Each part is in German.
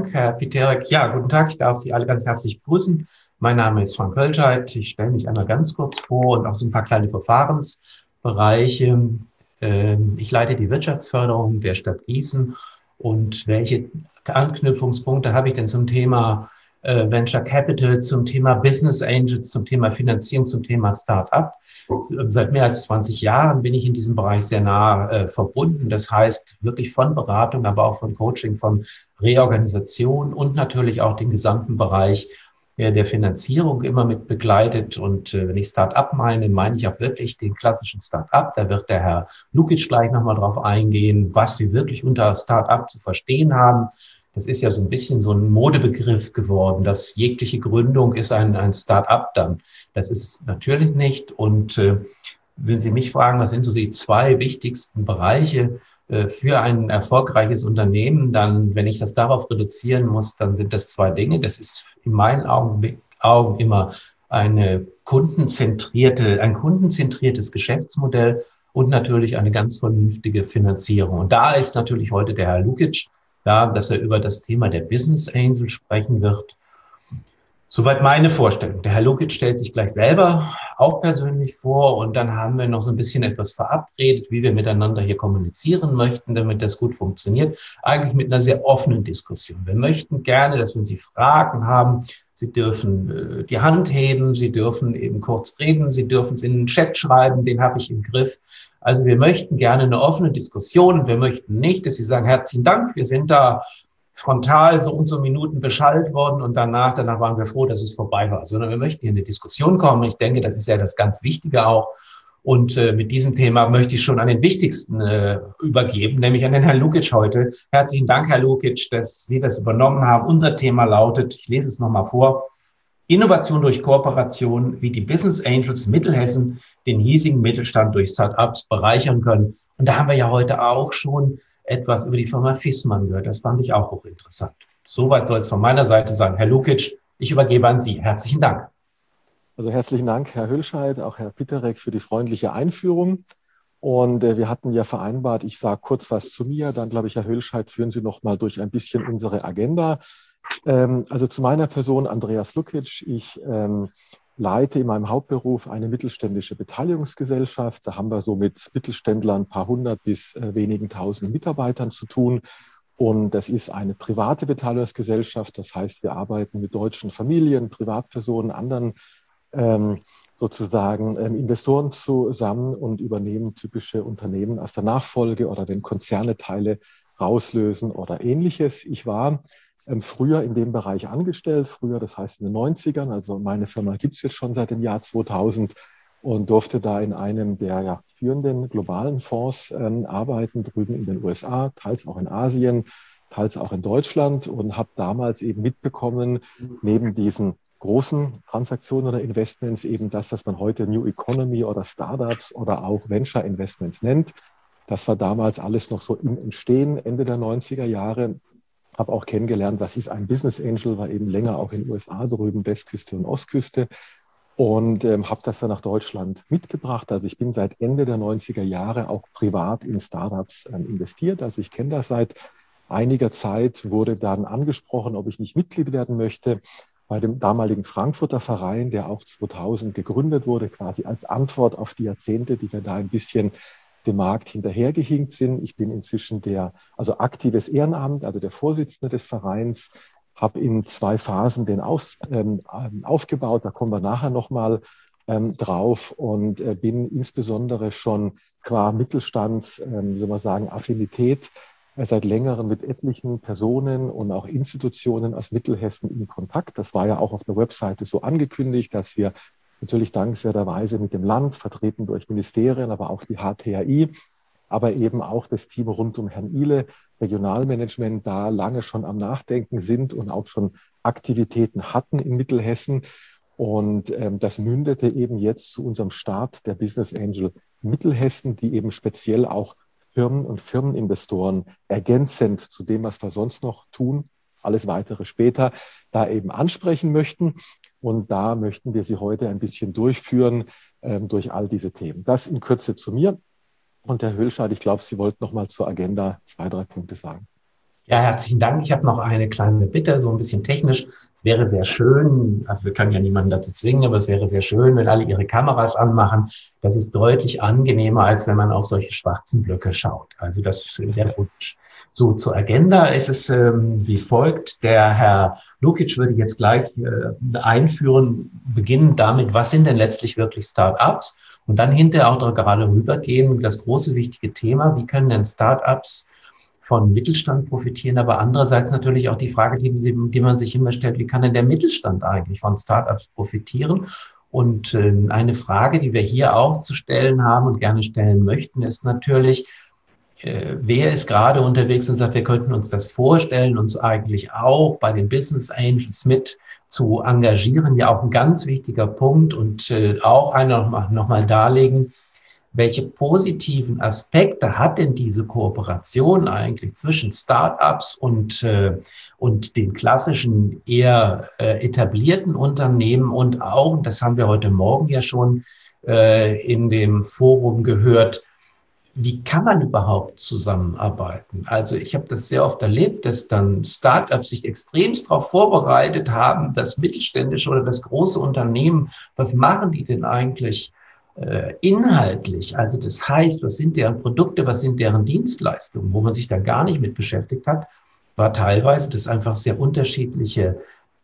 Dank, Herr Piterek. Ja, guten Tag, ich darf Sie alle ganz herzlich begrüßen. Mein Name ist Frank Hölscheid. Ich stelle mich einmal ganz kurz vor und auch so ein paar kleine Verfahrensbereiche. Ich leite die Wirtschaftsförderung der Stadt Gießen. Und welche Anknüpfungspunkte habe ich denn zum Thema Venture Capital, zum Thema Business Angels, zum Thema Finanzierung, zum Thema Start-up? Seit mehr als 20 Jahren bin ich in diesem Bereich sehr nah verbunden. Das heißt wirklich von Beratung, aber auch von Coaching, von Reorganisation und natürlich auch den gesamten Bereich der Finanzierung immer mit begleitet. Und wenn ich Start-up meine ich auch wirklich den klassischen Start-up. Da wird der Herr Lukic gleich nochmal drauf eingehen, was wir wirklich unter Start-up zu verstehen haben. Das ist ja so ein bisschen so ein Modebegriff geworden, dass jegliche Gründung ist ein Start-up dann. Das ist natürlich nicht. Und wenn Sie mich fragen, was sind so die zwei wichtigsten Bereiche für ein erfolgreiches Unternehmen, dann, wenn ich das darauf reduzieren muss, dann sind das zwei Dinge. Das ist in meinen Augen immer ein kundenzentriertes Geschäftsmodell und natürlich eine ganz vernünftige Finanzierung. Und da ist natürlich heute der Herr Lukic da, dass er über das Thema der Business Angel sprechen wird. Soweit meine Vorstellung. Der Herr Lukic stellt sich gleich selber auch persönlich vor und dann haben wir noch so ein bisschen etwas verabredet, wie wir miteinander hier kommunizieren möchten, damit das gut funktioniert. Eigentlich mit einer sehr offenen Diskussion. Wir möchten gerne, dass wenn Sie Fragen haben, Sie dürfen die Hand heben, Sie dürfen eben kurz reden, Sie dürfen es in den Chat schreiben, den habe ich im Griff. Also wir möchten gerne eine offene Diskussion und wir möchten nicht, dass Sie sagen, herzlichen Dank, wir sind da frontal so und so Minuten beschallt worden und danach waren wir froh, dass es vorbei war. Sondern wir möchten hier in eine Diskussion kommen. Ich denke, das ist ja das ganz Wichtige auch. Und mit diesem Thema möchte ich schon an den wichtigsten übergeben, nämlich an den Herrn Lukic heute. Herzlichen Dank, Herr Lukic, dass Sie das übernommen haben. Unser Thema lautet, ich lese es nochmal vor, Innovation durch Kooperation, wie die Business Angels Mittelhessen den hiesigen Mittelstand durch Start-ups bereichern können. Und da haben wir ja heute auch schon etwas über die Firma Viessmann gehört. Das fand ich auch hochinteressant. Soweit soll es von meiner Seite sein. Herr Lukic, ich übergebe an Sie. Herzlichen Dank. Also herzlichen Dank, Herr Hölscheid, auch Herr Piterek für die freundliche Einführung. Und wir hatten ja vereinbart, ich sage kurz was zu mir, dann glaube ich, Herr Hölscheid, führen Sie noch mal durch ein bisschen unsere Agenda. Also zu meiner Person, Andreas Lukic. Ich leite in meinem Hauptberuf eine mittelständische Beteiligungsgesellschaft. Da haben wir so mit Mittelständlern ein paar hundert bis wenigen tausend Mitarbeitern zu tun. Und das ist eine private Beteiligungsgesellschaft. Das heißt, wir arbeiten mit deutschen Familien, Privatpersonen, anderen Investoren zusammen und übernehmen typische Unternehmen aus der Nachfolge oder wenn Konzerne Teile rauslösen oder ähnliches. Ich war früher in dem Bereich angestellt, früher, das heißt in den 90ern, also meine Firma gibt es jetzt schon seit dem Jahr 2000 und durfte da in einem der führenden globalen Fonds arbeiten, drüben in den USA, teils auch in Asien, teils auch in Deutschland und habe damals eben mitbekommen, neben diesen großen Transaktionen oder Investments eben das, was man heute New Economy oder Startups oder auch Venture Investments nennt. Das war damals alles noch so im Entstehen, Ende der 90er Jahre. Habe auch kennengelernt, was ist ein Business Angel, war eben länger auch in den USA drüben, Westküste und Ostküste. Und habe das dann nach Deutschland mitgebracht. Also ich bin seit Ende der 90er Jahre auch privat in Startups investiert. Also ich kenne das seit einiger Zeit, wurde dann angesprochen, ob ich nicht Mitglied werden möchte bei dem damaligen Frankfurter Verein, der auch 2000 gegründet wurde, quasi als Antwort auf die Jahrzehnte, die wir da ein bisschen dem Markt hinterhergehinkt sind. Ich bin inzwischen also aktives Ehrenamt, also der Vorsitzende des Vereins, habe in 2 Phasen den aufgebaut, da kommen wir nachher nochmal drauf und bin insbesondere schon qua Mittelstands, wie soll man sagen, Affinität seit längerem mit etlichen Personen und auch Institutionen aus Mittelhessen in Kontakt. Das war ja auch auf der Webseite so angekündigt, dass wir natürlich dankenswerterweise mit dem Land, vertreten durch Ministerien, aber auch die HTAI, aber eben auch das Team rund um Herrn Ihle, Regionalmanagement, da lange schon am Nachdenken sind und auch schon Aktivitäten hatten in Mittelhessen. Und das mündete eben jetzt zu unserem Start der Business Angel Mittelhessen, die eben speziell auch Firmen und Firmeninvestoren ergänzend zu dem, was wir sonst noch tun, alles weitere später, da eben ansprechen möchten. Und da möchten wir Sie heute ein bisschen durchführen durch all diese Themen. Das in Kürze zu mir. Und Herr Hölscheid, ich glaube, Sie wollten noch mal zur Agenda 2, 3 Punkte sagen. Ja, herzlichen Dank. Ich habe noch eine kleine Bitte, so ein bisschen technisch. Es wäre sehr schön, also wir können ja niemanden dazu zwingen, aber es wäre sehr schön, wenn alle ihre Kameras anmachen. Das ist deutlich angenehmer, als wenn man auf solche schwarzen Blöcke schaut. Also das der Wunsch. So, zur Agenda ist es wie folgt. Der Herr Lukic würde jetzt gleich einführen, beginnen damit, was sind denn letztlich wirklich Start-ups? Und dann hinterher auch gerade rübergehen, das große wichtige Thema, wie können denn Start-ups von Mittelstand profitieren, aber andererseits natürlich auch die Frage, die man sich immer stellt, wie kann denn der Mittelstand eigentlich von Startups profitieren? Und eine Frage, die wir hier auch zu stellen haben und gerne stellen möchten, ist natürlich, wer ist gerade unterwegs und sagt, wir könnten uns das vorstellen, uns eigentlich auch bei den Business Angels mit zu engagieren, ja auch ein ganz wichtiger Punkt und auch einer noch mal darlegen, welche positiven Aspekte hat denn diese Kooperation eigentlich zwischen Startups und den klassischen eher etablierten Unternehmen und auch, und das haben wir heute Morgen ja schon in dem Forum gehört, wie kann man überhaupt zusammenarbeiten? Also ich habe das sehr oft erlebt, dass dann Startups sich extremst darauf vorbereitet haben, das mittelständische oder das große Unternehmen, was machen die denn eigentlich inhaltlich? Also das heißt, was sind deren Produkte, was sind deren Dienstleistungen, wo man sich da gar nicht mit beschäftigt hat, war teilweise, dass einfach sehr unterschiedliche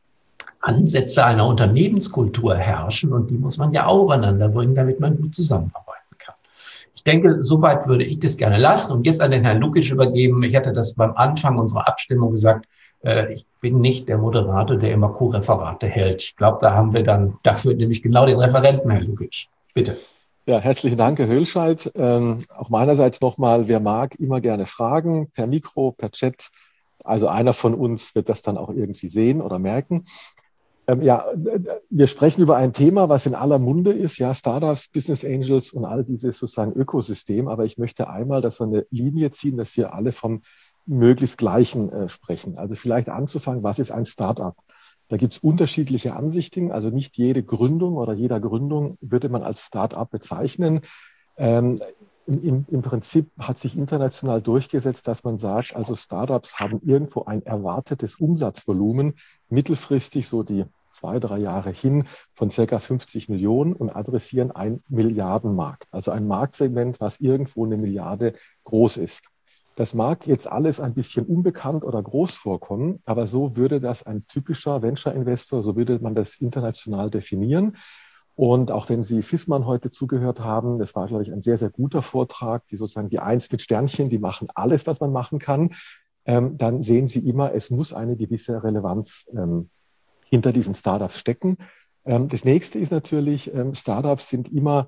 Ansätze einer Unternehmenskultur herrschen und die muss man ja auch übereinander bringen, damit man gut zusammenarbeiten kann. Ich denke, soweit würde ich das gerne lassen und jetzt an den Herrn Lukic übergeben. Ich hatte das beim Anfang unserer Abstimmung gesagt. Ich bin nicht der Moderator, der immer Co-Referate hält. Ich glaube, da haben wir dann dafür nämlich genau den Referenten, Herr Lukic. Bitte. Ja, herzlichen Dank, Herr Höhlscheid. Auch meinerseits nochmal, wer mag, immer gerne fragen, per Mikro, per Chat. Also einer von uns wird das dann auch irgendwie sehen oder merken. Ja, wir sprechen über ein Thema, was in aller Munde ist, ja, Startups, Business Angels und all dieses sozusagen Ökosystem. Aber ich möchte einmal, dass wir eine Linie ziehen, dass wir alle vom möglichst Gleichen sprechen. Also vielleicht anzufangen, was ist ein Startup? Da gibt es unterschiedliche Ansichten. Also nicht jede Gründung oder jeder Gründung würde man als Startup bezeichnen. Ähm, im Prinzip hat sich international durchgesetzt, dass man sagt, also Startups haben irgendwo ein erwartetes Umsatzvolumen, mittelfristig so die 2, 3 Jahre hin von circa 50 Millionen und adressieren einen Milliardenmarkt. Also ein Marktsegment, was irgendwo 1 Milliarde groß ist. Das mag jetzt alles ein bisschen unbekannt oder groß vorkommen, aber so würde das ein typischer Venture-Investor, so würde man das international definieren. Und auch wenn Sie Fissmann heute zugehört haben, das war, glaube ich, ein sehr, sehr guter Vortrag, die sozusagen die Eins mit Sternchen, die machen alles, was man machen kann, dann sehen Sie immer, es muss eine gewisse Relevanz hinter diesen Startups stecken. Das nächste ist natürlich, Startups sind immer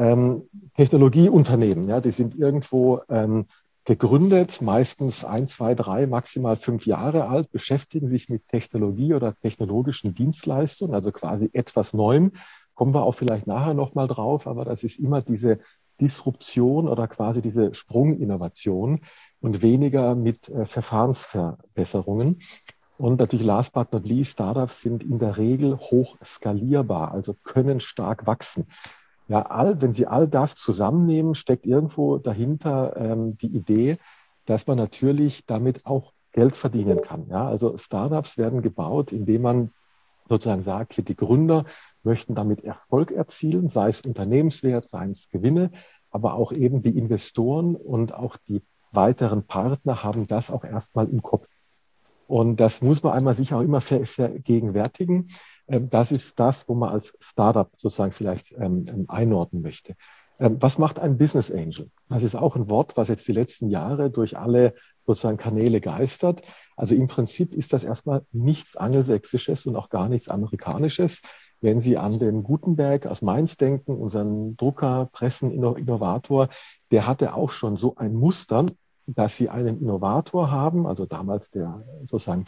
Technologieunternehmen. Ja, die sind irgendwo gegründet, meistens 1, 2, 3, maximal 5 Jahre alt, beschäftigen sich mit Technologie oder technologischen Dienstleistungen, also quasi etwas Neuem. Kommen wir auch vielleicht nachher nochmal drauf, aber das ist immer diese Disruption oder quasi diese Sprunginnovation und weniger mit Verfahrensverbesserungen. Und natürlich last but not least, Startups sind in der Regel hoch skalierbar, also können stark wachsen. Ja, wenn Sie all das zusammennehmen, steckt irgendwo dahinter die Idee, dass man natürlich damit auch Geld verdienen kann. Ja, also Startups werden gebaut, indem man sozusagen sagt, hier die Gründer möchten damit Erfolg erzielen, sei es Unternehmenswert, sei es Gewinne, aber auch eben die Investoren und auch die weiteren Partner haben das auch erstmal im Kopf. Und das muss man einmal sich auch immer vergegenwärtigen. Das ist das, wo man als Startup sozusagen vielleicht einordnen möchte. Was macht ein Business Angel? Das ist auch ein Wort, was jetzt die letzten Jahre durch alle sozusagen Kanäle geistert. Also im Prinzip ist das erstmal nichts Angelsächsisches und auch gar nichts Amerikanisches. Wenn Sie an den Gutenberg aus Mainz denken, unseren Drucker, Presseninnovator, der hatte auch schon so ein Muster, dass Sie einen Innovator haben, also damals der sozusagen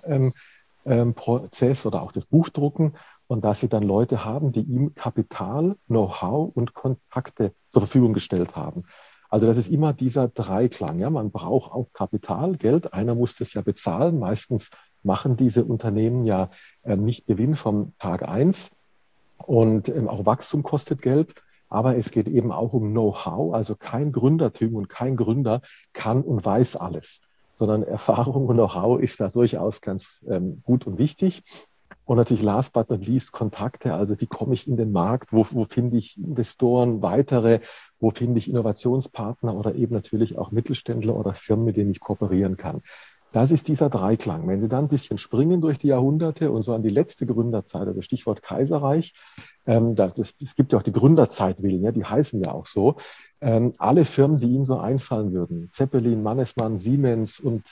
Druckerprozess oder auch das Buchdrucken, und dass Sie dann Leute haben, die ihm Kapital, Know-how und Kontakte zur Verfügung gestellt haben. Also das ist immer dieser Dreiklang. Ja? Man braucht auch Kapital, Geld. Einer muss das ja bezahlen. Meistens machen diese Unternehmen ja nicht Gewinn vom Tag eins. Und auch Wachstum kostet Geld. Aber es geht eben auch um Know-how. Also kein Gründertum und kein Gründer kann und weiß alles. sondern Erfahrung und Know-how ist da durchaus ganz gut und wichtig. Und natürlich last but not least Kontakte, also wie komme ich in den Markt, wo finde ich Investoren, weitere, wo finde ich Innovationspartner oder eben natürlich auch Mittelständler oder Firmen, mit denen ich kooperieren kann. Das ist dieser Dreiklang. Wenn Sie dann ein bisschen springen durch die Jahrhunderte und so an die letzte Gründerzeit, also Stichwort Kaiserreich, es gibt ja auch die Gründerzeitwillen, ja, die heißen ja auch so. Alle Firmen, die Ihnen so einfallen würden, Zeppelin, Mannesmann, Siemens und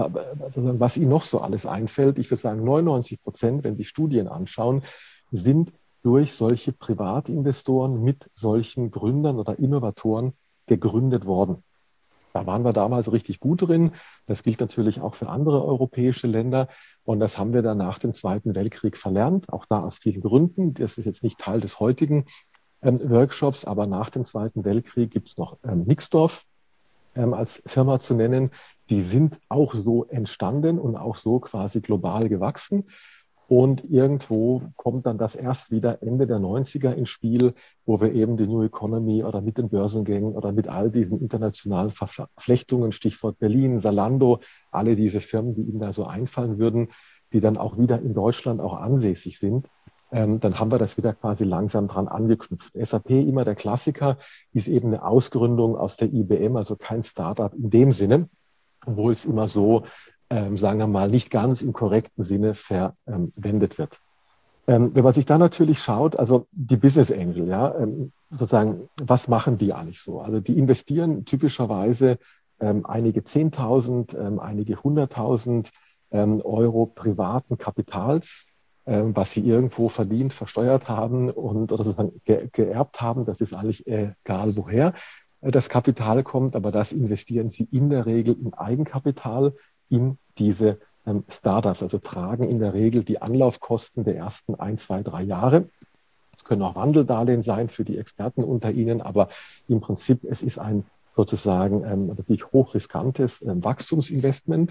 was Ihnen noch so alles einfällt, ich würde sagen 99%, wenn Sie Studien anschauen, sind durch solche Privatinvestoren mit solchen Gründern oder Innovatoren gegründet worden. Da waren wir damals richtig gut drin. Das gilt natürlich auch für andere europäische Länder. Und das haben wir dann nach dem Zweiten Weltkrieg verlernt, auch da aus vielen Gründen. Das ist jetzt nicht Teil des heutigen Workshops, aber nach dem Zweiten Weltkrieg gibt es noch Nixdorf als Firma zu nennen. Die sind auch so entstanden und auch so quasi global gewachsen. Und irgendwo kommt dann das erst wieder Ende der 90er ins Spiel, wo wir eben die New Economy oder mit den Börsengängen oder mit all diesen internationalen Verflechtungen, Stichwort Berlin, Zalando, alle diese Firmen, die Ihnen da so einfallen würden, die dann auch wieder in Deutschland auch ansässig sind, dann haben wir das wieder quasi langsam dran angeknüpft. SAP, immer der Klassiker, ist eben eine Ausgründung aus der IBM, also kein Startup in dem Sinne, obwohl es immer so sagen wir mal, nicht ganz im korrekten Sinne verwendet wird. Wenn man sich da natürlich schaut, also die Business Angel, ja, sozusagen, was machen die eigentlich so? Also die investieren typischerweise einige 10.000, einige 100.000 Euro privaten Kapitals, was sie irgendwo verdient, versteuert haben und oder sozusagen geerbt haben. Das ist eigentlich egal, woher das Kapital kommt, aber das investieren sie in der Regel in Eigenkapital in diese Startups, also tragen in der Regel die Anlaufkosten der ersten 1, 2, 3 Jahre. Es können auch Wandeldarlehen sein für die Experten unter Ihnen, aber im Prinzip, es ist ein sozusagen natürlich hochriskantes Wachstumsinvestment.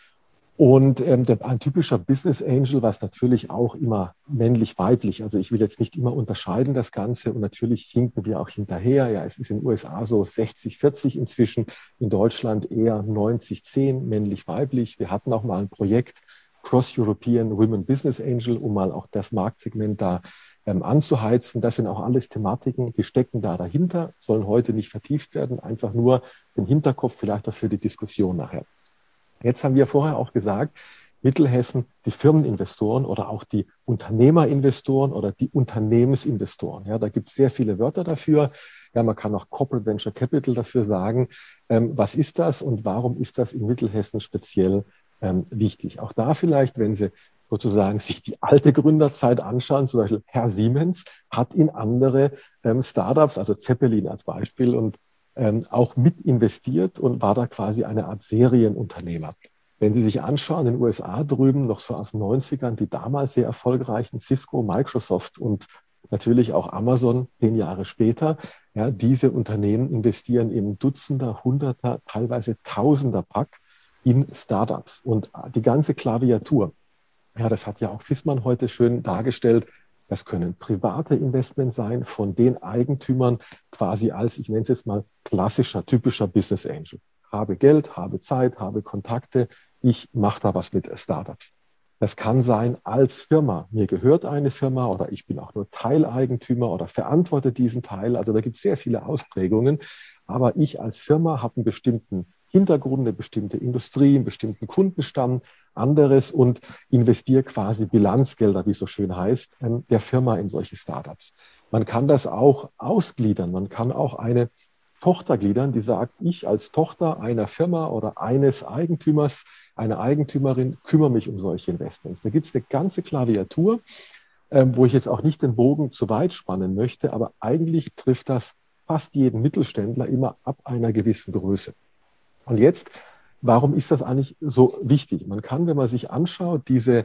Und ein typischer Business Angel, was natürlich auch immer männlich-weiblich, also ich will jetzt nicht immer unterscheiden das Ganze und natürlich hinken wir auch hinterher. Ja, es ist in den USA so 60-40 inzwischen, in Deutschland eher 90-10 männlich-weiblich. Wir hatten auch mal ein Projekt Cross-European Women Business Angel, um mal auch das Marktsegment da anzuheizen. Das sind auch alles Thematiken, die stecken da dahinter, sollen heute nicht vertieft werden, einfach nur den Hinterkopf vielleicht auch für die Diskussion nachher. Jetzt haben wir vorher auch gesagt, Mittelhessen, die Firmeninvestoren oder auch die Unternehmerinvestoren oder die Unternehmensinvestoren. Ja, da gibt es sehr viele Wörter dafür. Ja, man kann auch Corporate Venture Capital dafür sagen. Was ist das und warum ist das in Mittelhessen speziell wichtig? Auch da vielleicht, wenn Sie sozusagen sich die alte Gründerzeit anschauen, zum Beispiel Herr Siemens hat in andere Startups, also Zeppelin als Beispiel und auch mit investiert und war da quasi eine Art Serienunternehmer. Wenn Sie sich anschauen, in den USA drüben, noch so aus den 90ern, die damals sehr erfolgreichen Cisco, Microsoft und natürlich auch Amazon 10 Jahre später, ja, diese Unternehmen investieren eben Dutzender, Hunderter, teilweise Tausender Pack in Startups. Und die ganze Klaviatur, ja, das hat ja auch Fissmann heute schön dargestellt, das können private Investments sein von den Eigentümern quasi als, ich nenne es jetzt mal, klassischer, typischer Business Angel. Habe Geld, habe Zeit, habe Kontakte, ich mache da was mit Startups. Das kann sein als Firma. Mir gehört eine Firma oder ich bin auch nur Teileigentümer oder verantworte diesen Teil. Also da gibt es sehr viele Ausprägungen. Aber ich als Firma habe einen bestimmten Hintergrund, eine bestimmte Industrie, einen bestimmten Kundenstamm, anderes und investiere quasi Bilanzgelder, wie es so schön heißt, der Firma in solche Startups. Man kann das auch ausgliedern. Man kann auch eine Tochter gliedern, die sagt, ich als Tochter einer Firma oder eines Eigentümers, einer Eigentümerin, kümmere mich um solche Investments. Da gibt es eine ganze Klaviatur, wo ich jetzt auch nicht den Bogen zu weit spannen möchte, aber eigentlich trifft das fast jeden Mittelständler immer ab einer gewissen Größe. Und jetzt, warum ist das eigentlich so wichtig? Man kann, wenn man sich anschaut, diese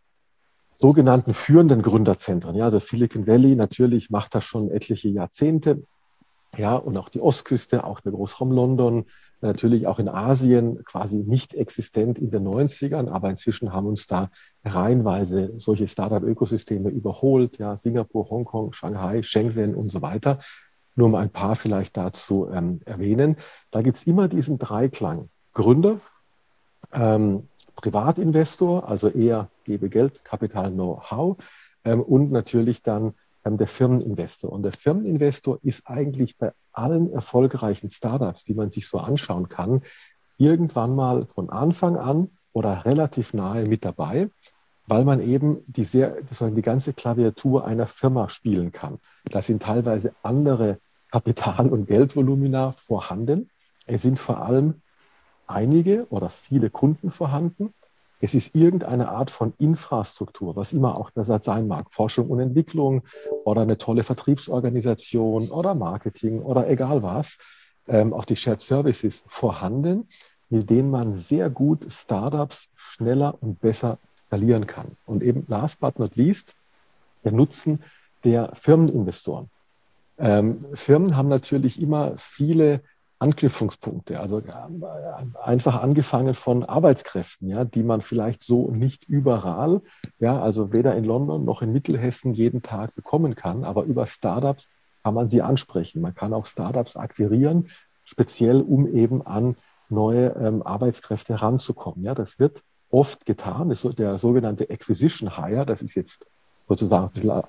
sogenannten führenden Gründerzentren, ja, also Silicon Valley natürlich macht das schon etliche Jahrzehnte, ja, und auch die Ostküste, auch der Großraum London, natürlich auch in Asien quasi nicht existent in den 90ern, aber inzwischen haben uns da reihenweise solche Startup-Ökosysteme überholt, ja, Singapur, Hongkong, Shanghai, Shenzhen und so weiter. Nur um ein paar vielleicht dazu erwähnen. Da gibt es immer diesen Dreiklang. Gründer, Privatinvestor, also eher gebe Geld, Kapital, Know-how, und natürlich dann der Firmeninvestor. Und der Firmeninvestor ist eigentlich bei allen erfolgreichen Startups, die man sich so anschauen kann, irgendwann mal von Anfang an oder relativ nahe mit dabei, weil man eben die ganze Klaviatur einer Firma spielen kann. Da sind teilweise andere Kapital- und Geldvolumina vorhanden. Es sind vor allem einige oder viele Kunden vorhanden. Es ist irgendeine Art von Infrastruktur, was immer auch das sein mag, Forschung und Entwicklung oder eine tolle Vertriebsorganisation oder Marketing oder egal was, auch die Shared Services vorhanden, mit denen man sehr gut Startups schneller und besser skalieren kann. Und eben last but not least, der Nutzen der Firmeninvestoren. Firmen haben natürlich immer viele Anknüpfungspunkte, also einfach angefangen von Arbeitskräften, ja, die man vielleicht so nicht überall, ja, also weder in London noch in Mittelhessen jeden Tag bekommen kann, aber über Startups kann man sie ansprechen. Man kann auch Startups akquirieren, speziell um eben an neue Arbeitskräfte heranzukommen. Ja, das wird oft getan, das ist der sogenannte Acquisition Hire, das ist jetzt sozusagen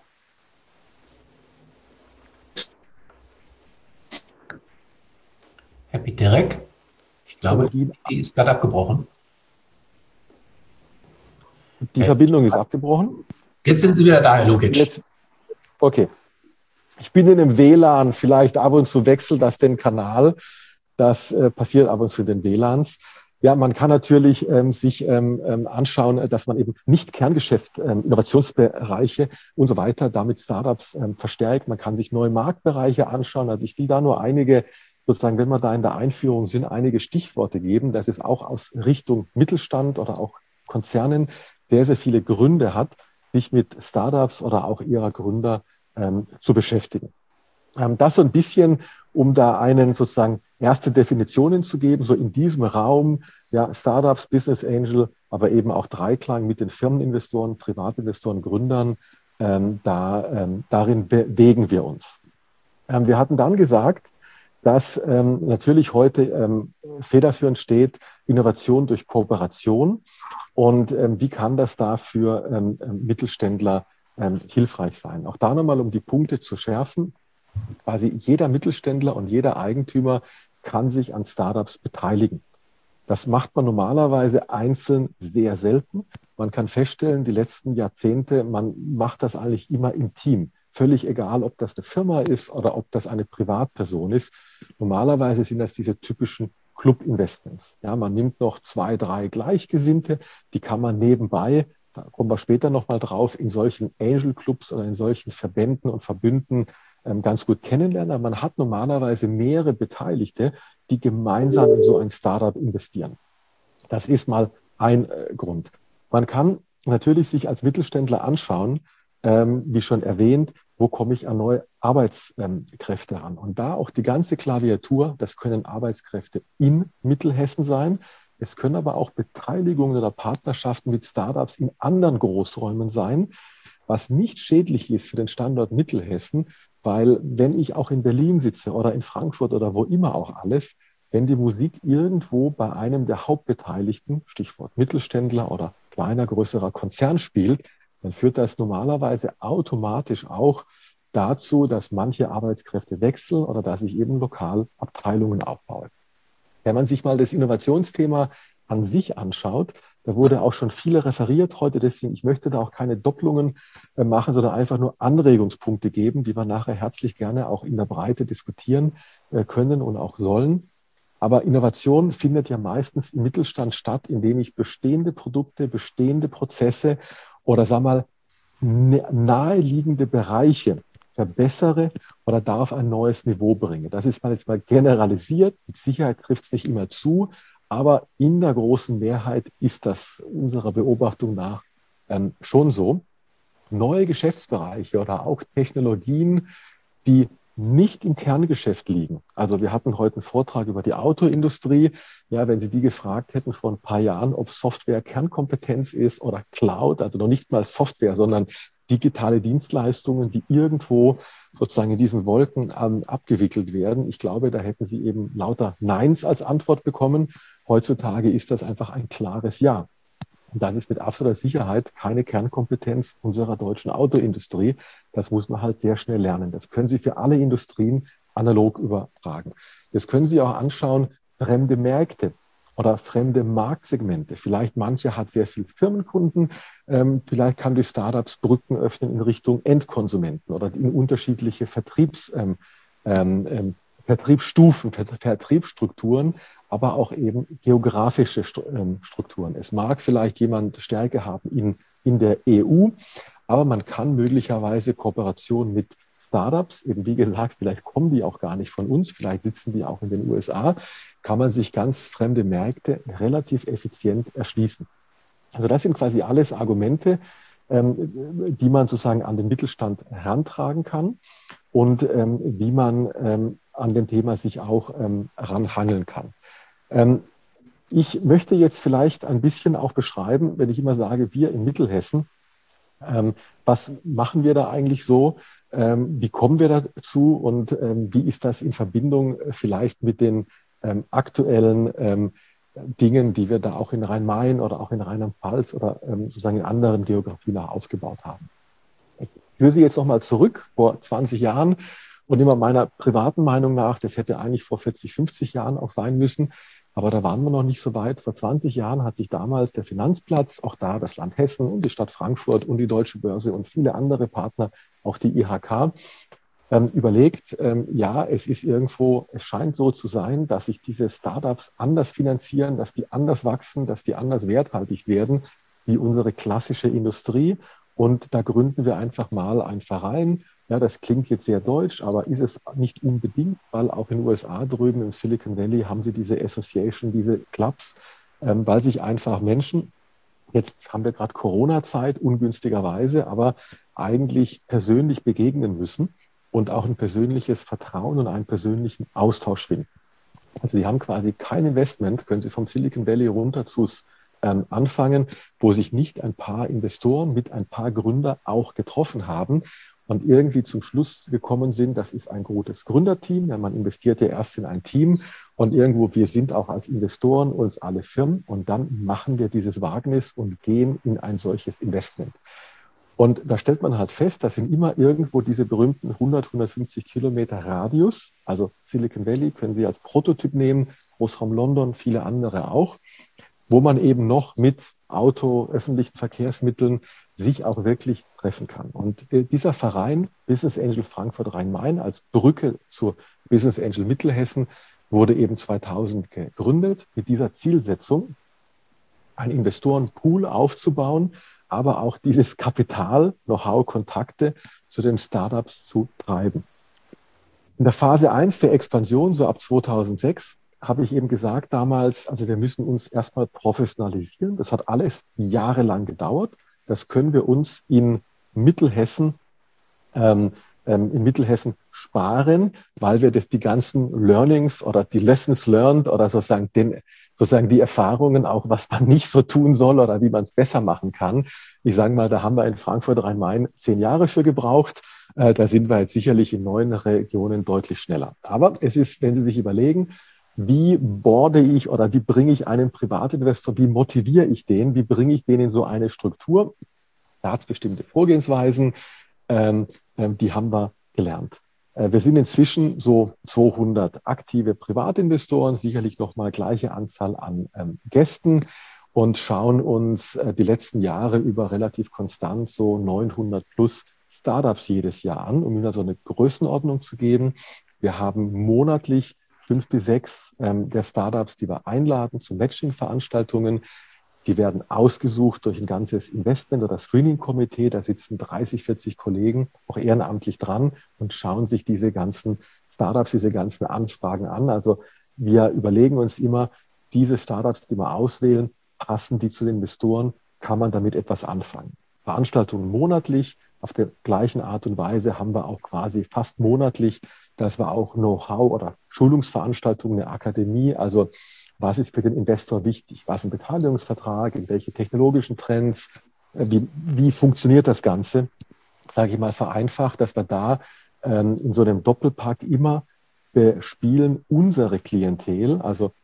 Herr Piterek, ich glaube, die ist gerade abgebrochen. Die Verbindung ist abgebrochen. Jetzt sind Sie wieder da, Herr Lukic. Okay. Ich bin in einem WLAN, vielleicht ab und zu wechselt das den Kanal. Das passiert ab und zu in den WLANs. Ja, man kann natürlich sich anschauen, dass man eben nicht Kerngeschäft, Innovationsbereiche und so weiter, damit Startups verstärkt. Man kann sich neue Marktbereiche anschauen. Also ich will da nur einige, sozusagen, wenn wir da in der Einführung sind, einige Stichworte geben, dass es auch aus Richtung Mittelstand oder auch Konzernen sehr, sehr viele Gründe hat, sich mit Startups oder auch ihrer Gründer zu beschäftigen. Das so ein bisschen, um da einen sozusagen erste Definitionen zu geben, so in diesem Raum, ja, Startups, Business Angel, aber eben auch Dreiklang mit den Firmeninvestoren, Privatinvestoren, Gründern, darin bewegen wir uns. Wir hatten dann gesagt, dass natürlich heute federführend steht Innovation durch Kooperation und wie kann das da für Mittelständler hilfreich sein. Auch da nochmal, um die Punkte zu schärfen, quasi jeder Mittelständler und jeder Eigentümer kann sich an Startups beteiligen. Das macht man normalerweise einzeln sehr selten. Man kann feststellen, die letzten Jahrzehnte, man macht das eigentlich immer im Team. Völlig egal, ob das eine Firma ist oder ob das eine Privatperson ist. Normalerweise sind das diese typischen Club-Investments. Ja, man nimmt noch 2, 3 Gleichgesinnte, die kann man nebenbei, da kommen wir später nochmal drauf, in solchen Angel-Clubs oder in solchen Verbänden und Verbünden ganz gut kennenlernen. Aber man hat normalerweise mehrere Beteiligte, die gemeinsam in so ein Startup investieren. Das ist mal ein Grund. Man kann natürlich sich als Mittelständler anschauen, wie schon erwähnt, wo komme ich an neue Arbeitskräfte ran. Und da auch die ganze Klaviatur, das können Arbeitskräfte in Mittelhessen sein. Es können aber auch Beteiligungen oder Partnerschaften mit Startups in anderen Großräumen sein, was nicht schädlich ist für den Standort Mittelhessen, weil wenn ich auch in Berlin sitze oder in Frankfurt oder wo immer auch alles, wenn die Musik irgendwo bei einem der Hauptbeteiligten, Stichwort Mittelständler oder kleiner, größerer Konzern spielt, dann führt das normalerweise automatisch auch dazu, dass manche Arbeitskräfte wechseln oder dass ich eben lokal Abteilungen aufbaue. Wenn man sich mal das Innovationsthema an sich anschaut, da wurde auch schon viel referiert heute, deswegen ich möchte da auch keine Doppelungen machen, sondern einfach nur Anregungspunkte geben, die wir nachher herzlich gerne auch in der Breite diskutieren können und auch sollen. Aber Innovation findet ja meistens im Mittelstand statt, indem ich bestehende Produkte, bestehende Prozesse oder sag mal naheliegende Bereiche verbessere oder da auf ein neues Niveau bringe. Das ist mal jetzt mal generalisiert. Mit Sicherheit trifft es nicht immer zu, aber in der großen Mehrheit ist das unserer Beobachtung nach schon so. Neue Geschäftsbereiche oder auch Technologien, die nicht im Kerngeschäft liegen. Also wir hatten heute einen Vortrag über die Autoindustrie. Ja, wenn Sie die gefragt hätten vor ein paar Jahren, ob Software Kernkompetenz ist oder Cloud, also noch nicht mal Software, sondern digitale Dienstleistungen, die irgendwo sozusagen in diesen Wolken abgewickelt werden. Ich glaube, da hätten Sie eben lauter Neins als Antwort bekommen. Heutzutage ist das einfach ein klares Ja. Und das ist mit absoluter Sicherheit keine Kernkompetenz unserer deutschen Autoindustrie. Das muss man halt sehr schnell lernen. Das können Sie für alle Industrien analog übertragen. Das können Sie auch anschauen, fremde Märkte oder fremde Marktsegmente. Vielleicht manche hat sehr viel Firmenkunden. Vielleicht kann durch Startups Brücken öffnen in Richtung Endkonsumenten oder in unterschiedliche Vertriebsstufen, Vertriebsstrukturen, aber auch eben geografische Strukturen. Es mag vielleicht jemand Stärke haben in der EU, aber man kann möglicherweise Kooperationen mit Startups, eben wie gesagt, vielleicht kommen die auch gar nicht von uns, vielleicht sitzen die auch in den USA, kann man sich ganz fremde Märkte relativ effizient erschließen. Also das sind quasi alles Argumente, die man sozusagen an den Mittelstand herantragen kann und wie man an dem Thema sich auch ranhangeln kann. Ich möchte jetzt vielleicht ein bisschen auch beschreiben, wenn ich immer sage, wir in Mittelhessen, was machen wir da eigentlich so? Wie kommen wir dazu und wie ist das in Verbindung vielleicht mit den aktuellen Dingen, die wir da auch in Rhein-Main oder auch in Rheinland-Pfalz oder sozusagen in anderen Geografien auch aufgebaut haben? Ich führe Sie jetzt nochmal zurück vor 20 Jahren und immer meiner privaten Meinung nach, das hätte eigentlich vor 40, 50 Jahren auch sein müssen, aber da waren wir noch nicht so weit. Vor 20 Jahren hat sich damals der Finanzplatz, auch da das Land Hessen und die Stadt Frankfurt und die Deutsche Börse und viele andere Partner, auch die IHK, überlegt, ja, es ist irgendwo, es scheint so zu sein, dass sich diese Startups anders finanzieren, dass die anders wachsen, dass die anders werthaltig werden wie unsere klassische Industrie. Und da gründen wir einfach mal einen Verein. Ja, das klingt jetzt sehr deutsch, aber ist es nicht unbedingt, weil auch in den USA drüben im Silicon Valley haben sie diese Association, diese Clubs, weil sich einfach Menschen, jetzt haben wir gerade Corona-Zeit, ungünstigerweise, aber eigentlich persönlich begegnen müssen und auch ein persönliches Vertrauen und einen persönlichen Austausch finden. Also Sie haben quasi kein Investment, können Sie vom Silicon Valley runter zu anfangen, wo sich nicht ein paar Investoren mit ein paar Gründer auch getroffen haben und irgendwie zum Schluss gekommen sind, das ist ein gutes Gründerteam. Ja, man investiert ja erst in ein Team und irgendwo, wir sind auch als Investoren uns alle Firmen und dann machen wir dieses Wagnis und gehen in ein solches Investment. Und da stellt man halt fest, das sind immer irgendwo diese berühmten 100, 150 Kilometer Radius. Also Silicon Valley können Sie als Prototyp nehmen, Großraum London, viele andere auch, wo man eben noch mit Auto, öffentlichen Verkehrsmitteln sich auch wirklich treffen kann. Und dieser Verein Business Angel Frankfurt Rhein-Main als Brücke zur Business Angel Mittelhessen wurde eben 2000 gegründet mit dieser Zielsetzung, einen Investorenpool aufzubauen, aber auch dieses Kapital, Know-how, Kontakte zu den Startups zu treiben. In der Phase 1 der Expansion, so ab 2006, habe ich eben gesagt damals, also wir müssen uns erstmal professionalisieren. Das hat alles jahrelang gedauert. Das können wir uns in Mittelhessen sparen, weil wir die ganzen Learnings oder die Lessons learned oder sozusagen die Erfahrungen auch, was man nicht so tun soll oder wie man es besser machen kann. Ich sage mal, da haben wir in Frankfurt Rhein-Main 10 Jahre für gebraucht. Da sind wir jetzt sicherlich in neuen Regionen deutlich schneller. Aber es ist, wenn Sie sich überlegen, wie boarde ich oder wie bringe ich einen Privatinvestor, wie motiviere ich den, wie bringe ich den in so eine Struktur? Da hat es bestimmte Vorgehensweisen, die haben wir gelernt. Wir sind inzwischen so 200 aktive Privatinvestoren, sicherlich nochmal gleiche Anzahl an Gästen und schauen uns die letzten Jahre über relativ konstant so 900 plus Startups jedes Jahr an, um Ihnen so eine Größenordnung zu geben. Wir haben monatlich 5 bis 6 der Startups, die wir einladen zu Matching-Veranstaltungen. Die werden ausgesucht durch ein ganzes Investment- oder Screening-Komitee. Da sitzen 30, 40 Kollegen auch ehrenamtlich dran und schauen sich diese ganzen Startups, diese ganzen Anfragen an. Also wir überlegen uns immer, diese Startups, die wir auswählen, passen die zu den Investoren? Kann man damit etwas anfangen? Veranstaltungen monatlich. Auf der gleichen Art und Weise haben wir auch quasi fast monatlich, dass wir auch Know-how oder Schulungsveranstaltungen, eine Akademie, also was ist für den Investor wichtig? Was ist ein Beteiligungsvertrag? In welche technologischen Trends? Wie funktioniert das Ganze? Sage ich mal vereinfacht, dass wir da in so einem Doppelpack immer bespielen unsere Klientel, also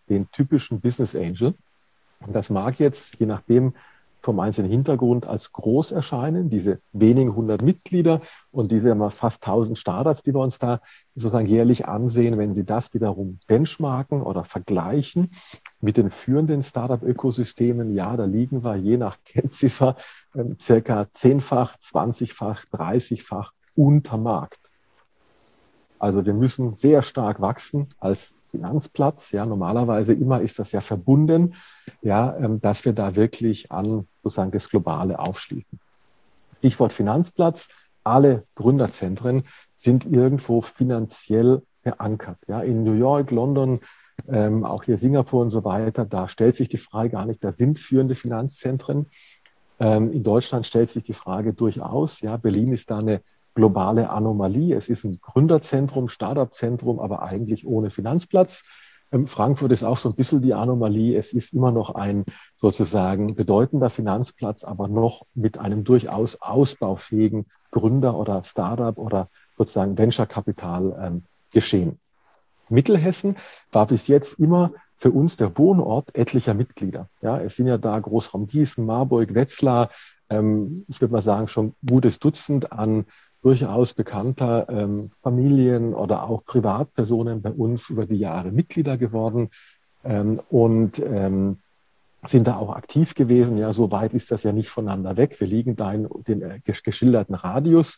den typischen Business Angel. Und das mag jetzt, je nachdem, vom einzelnen Hintergrund als groß erscheinen, diese wenigen 100 Mitglieder und diese fast 1000 Startups, die wir uns da sozusagen jährlich ansehen. Wenn Sie das wiederum benchmarken oder vergleichen mit den führenden Startup-Ökosystemen, ja, da liegen wir je nach Kennziffer circa 10-fach, 20-fach, 30-fach unter Markt. Also wir müssen sehr stark wachsen als Finanzplatz. Ja, normalerweise immer ist das ja verbunden, ja, dass wir da wirklich an sozusagen das Globale aufschließen. Stichwort Finanzplatz. Alle Gründerzentren sind irgendwo finanziell verankert. Ja, in New York, London, auch hier Singapur und so weiter. Da stellt sich die Frage gar nicht. Da sind führende Finanzzentren. In Deutschland stellt sich die Frage durchaus. Ja, Berlin ist da eine globale Anomalie. Es ist ein Gründerzentrum, Startup-Zentrum, aber eigentlich ohne Finanzplatz. Frankfurt ist auch so ein bisschen die Anomalie. Es ist immer noch ein sozusagen bedeutender Finanzplatz, aber noch mit einem durchaus ausbaufähigen Gründer- oder Startup- oder sozusagen Venture-Kapital geschehen. Mittelhessen war bis jetzt immer für uns der Wohnort etlicher Mitglieder. Ja, es sind ja da Großraum Gießen, Marburg, Wetzlar, ich würde mal sagen, schon ein gutes Dutzend an durchaus bekannter Familien oder auch Privatpersonen bei uns über die Jahre Mitglieder geworden und sind da auch aktiv gewesen. Ja, so weit ist das ja nicht voneinander weg. Wir liegen da in den geschilderten Radius.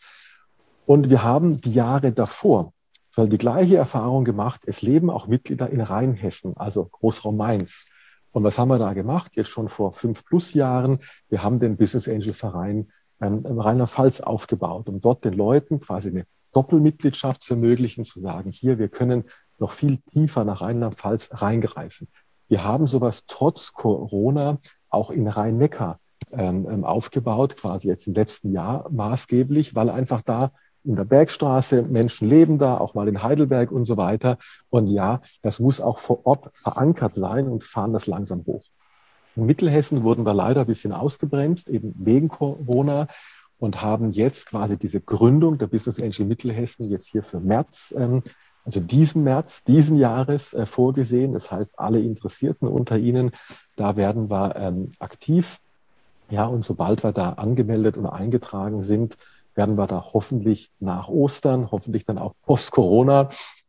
Und wir haben die Jahre davor die gleiche Erfahrung gemacht. Es leben auch Mitglieder in Rheinhessen, also Großraum Mainz. Und was haben wir da gemacht? Jetzt schon vor 5+ Jahren. Wir haben den Business Angel Verein in Rheinland-Pfalz aufgebaut, um dort den Leuten quasi eine Doppelmitgliedschaft zu ermöglichen, zu sagen, hier, wir können noch viel tiefer nach Rheinland-Pfalz reingreifen. Wir haben sowas trotz Corona auch in Rhein-Neckar aufgebaut, quasi jetzt im letzten Jahr maßgeblich, weil einfach da in der Bergstraße, Menschen leben da, auch mal in Heidelberg und so weiter. Und ja, das muss auch vor Ort verankert sein und fahren das langsam hoch. In Mittelhessen wurden wir leider ein bisschen ausgebremst, eben wegen Corona und haben jetzt quasi diese Gründung der Business Angel Mittelhessen jetzt hier für März, also diesen März, diesen Jahres vorgesehen. Das heißt, alle Interessierten unter Ihnen, da werden wir aktiv. Ja, und sobald wir da angemeldet und eingetragen sind, werden wir da hoffentlich nach Ostern, hoffentlich dann auch post-Corona,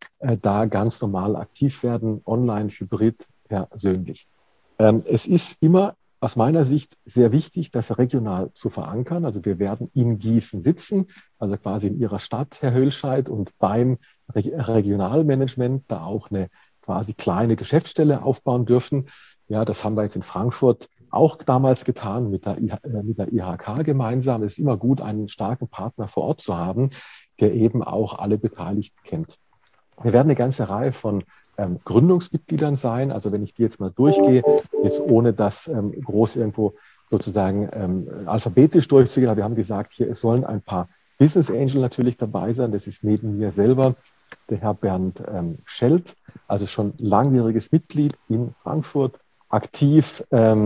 da ganz normal aktiv werden, online, hybrid, persönlich. Es ist immer aus meiner Sicht sehr wichtig, das regional zu verankern. Also wir werden in Gießen sitzen, also quasi in Ihrer Stadt, Herr Höllscheid, und beim Regionalmanagement da auch eine quasi kleine Geschäftsstelle aufbauen dürfen. Ja, das haben wir jetzt in Frankfurt auch damals getan mit der IHK gemeinsam. Es ist immer gut, einen starken Partner vor Ort zu haben, der eben auch alle Beteiligten kennt. Wir werden eine ganze Reihe von Gründungsmitgliedern sein. Also wenn ich die jetzt mal durchgehe, jetzt ohne das groß irgendwo sozusagen alphabetisch durchzugehen, aber wir haben gesagt, hier es sollen ein paar Business Angel natürlich dabei sein. Das ist neben mir selber der Herr Bernd Schelt, also schon langjähriges Mitglied in Frankfurt, aktiv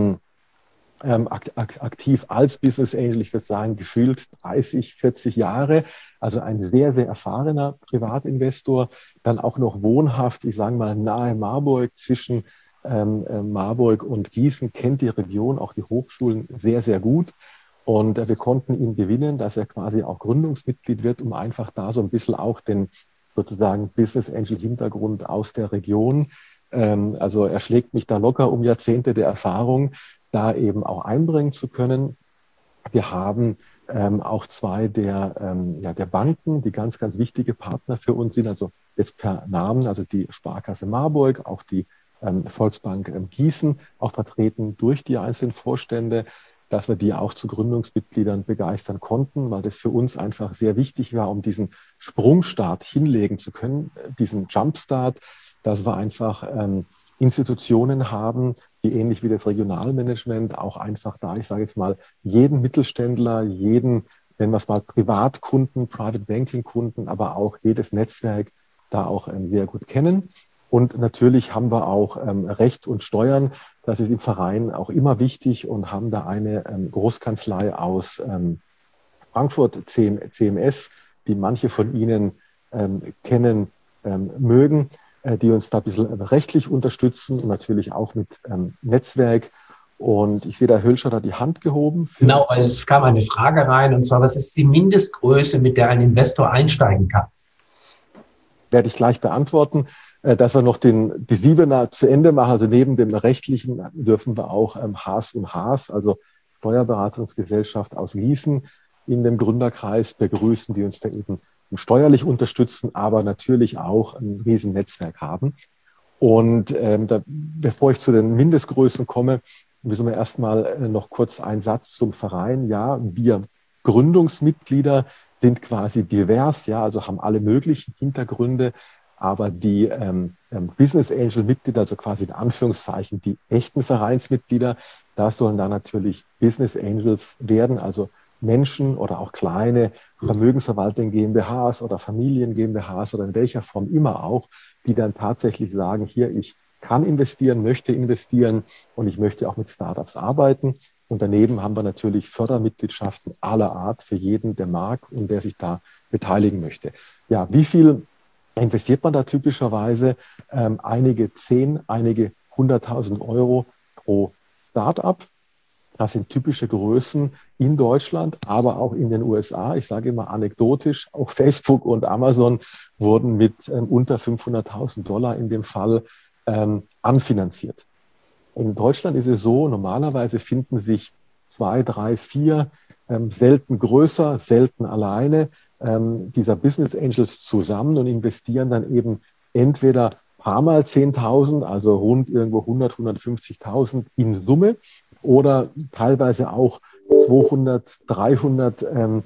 aktiv als Business Angel, ich würde sagen, gefühlt 30, 40 Jahre. Also ein sehr, sehr erfahrener Privatinvestor. Dann auch noch wohnhaft, ich sage mal, nahe Marburg, zwischen Marburg und Gießen, kennt die Region, auch die Hochschulen sehr, sehr gut. Und wir konnten ihn gewinnen, dass er quasi auch Gründungsmitglied wird, um einfach da so ein bisschen auch den sozusagen Business Angel Hintergrund aus der Region. Also er schlägt mich da locker um Jahrzehnte der Erfahrung, da eben auch einbringen zu können. Wir haben auch zwei der Banken, die ganz, ganz wichtige Partner für uns sind, also jetzt per Namen, also die Sparkasse Marburg, auch die Volksbank Gießen, auch vertreten durch die einzelnen Vorstände, dass wir die auch zu Gründungsmitgliedern begeistern konnten, weil das für uns einfach sehr wichtig war, um diesen Sprungstart hinlegen zu können, diesen Jumpstart, dass wir einfach Institutionen haben, die ähnlich wie das Regionalmanagement auch einfach da, ich sage jetzt mal, jeden Mittelständler, jeden, nennen wir es mal, Privatkunden, Private Banking Kunden, aber auch jedes Netzwerk da auch sehr gut kennen. Und natürlich haben wir auch Recht und Steuern. Das ist im Verein auch immer wichtig und haben da eine Großkanzlei aus Frankfurt, CMS, die manche von Ihnen kennen mögen. die uns da ein bisschen rechtlich unterstützen und natürlich auch mit Netzwerk. Und ich sehe, der Hölscher hat die Hand gehoben. Genau, weil es kam eine Frage rein, und zwar, was ist die Mindestgröße, mit der ein Investor einsteigen kann? Werde ich gleich beantworten. Dass wir noch die Siebener zu Ende machen, also neben dem rechtlichen dürfen wir auch Haas und Haas, also Steuerberatungsgesellschaft aus Gießen, in dem Gründerkreis begrüßen, die uns da eben steuerlich unterstützen, aber natürlich auch ein riesen Netzwerk haben. Und bevor ich zu den Mindestgrößen komme, müssen wir erstmal noch kurz einen Satz zum Verein. Ja, wir Gründungsmitglieder sind quasi divers, ja, also haben alle möglichen Hintergründe, aber die Business Angel Mitglieder, also quasi in Anführungszeichen die echten Vereinsmitglieder, das sollen dann natürlich Business Angels werden, also Menschen oder auch kleine Vermögensverwaltung GmbHs oder Familien GmbHs oder in welcher Form immer auch, die dann tatsächlich sagen, hier, ich kann investieren, möchte investieren und ich möchte auch mit Startups arbeiten. Und daneben haben wir natürlich Fördermitgliedschaften aller Art für jeden, der mag und der sich da beteiligen möchte. Ja, wie viel investiert man da typischerweise? Einige 10, einige 100.000 Euro pro Startup. Das sind typische Größen in Deutschland, aber auch in den USA. Ich sage immer anekdotisch, auch Facebook und Amazon wurden mit unter 500.000 Dollar in dem Fall anfinanziert. In Deutschland ist es so, normalerweise finden sich 2, 3, 4, selten größer, selten alleine, dieser Business Angels zusammen und investieren dann eben entweder paar mal 10.000, also rund irgendwo 100, 150.000 in Summe oder teilweise auch 200, 300.000,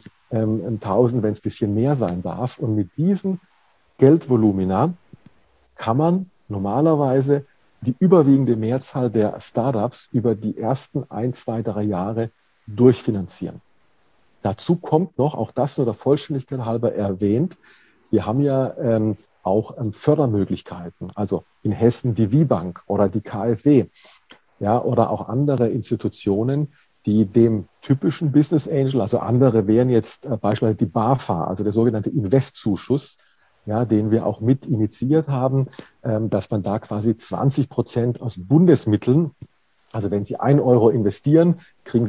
wenn es ein bisschen mehr sein darf. Und mit diesen Geldvolumina kann man normalerweise die überwiegende Mehrzahl der Startups über die ersten 1, 2, 3 Jahre durchfinanzieren. Dazu kommt noch, auch das nur der Vollständigkeit halber erwähnt, wir haben ja auch Fördermöglichkeiten, also in Hessen die WIBank oder die KfW, ja, oder auch andere Institutionen, die dem typischen Business Angel, also andere wären jetzt beispielsweise die BAFA, also der sogenannte Investzuschuss, ja, den wir auch mit initiiert haben, dass man da quasi 20% aus Bundesmitteln, also wenn Sie 1 Euro investieren, kriegen Sie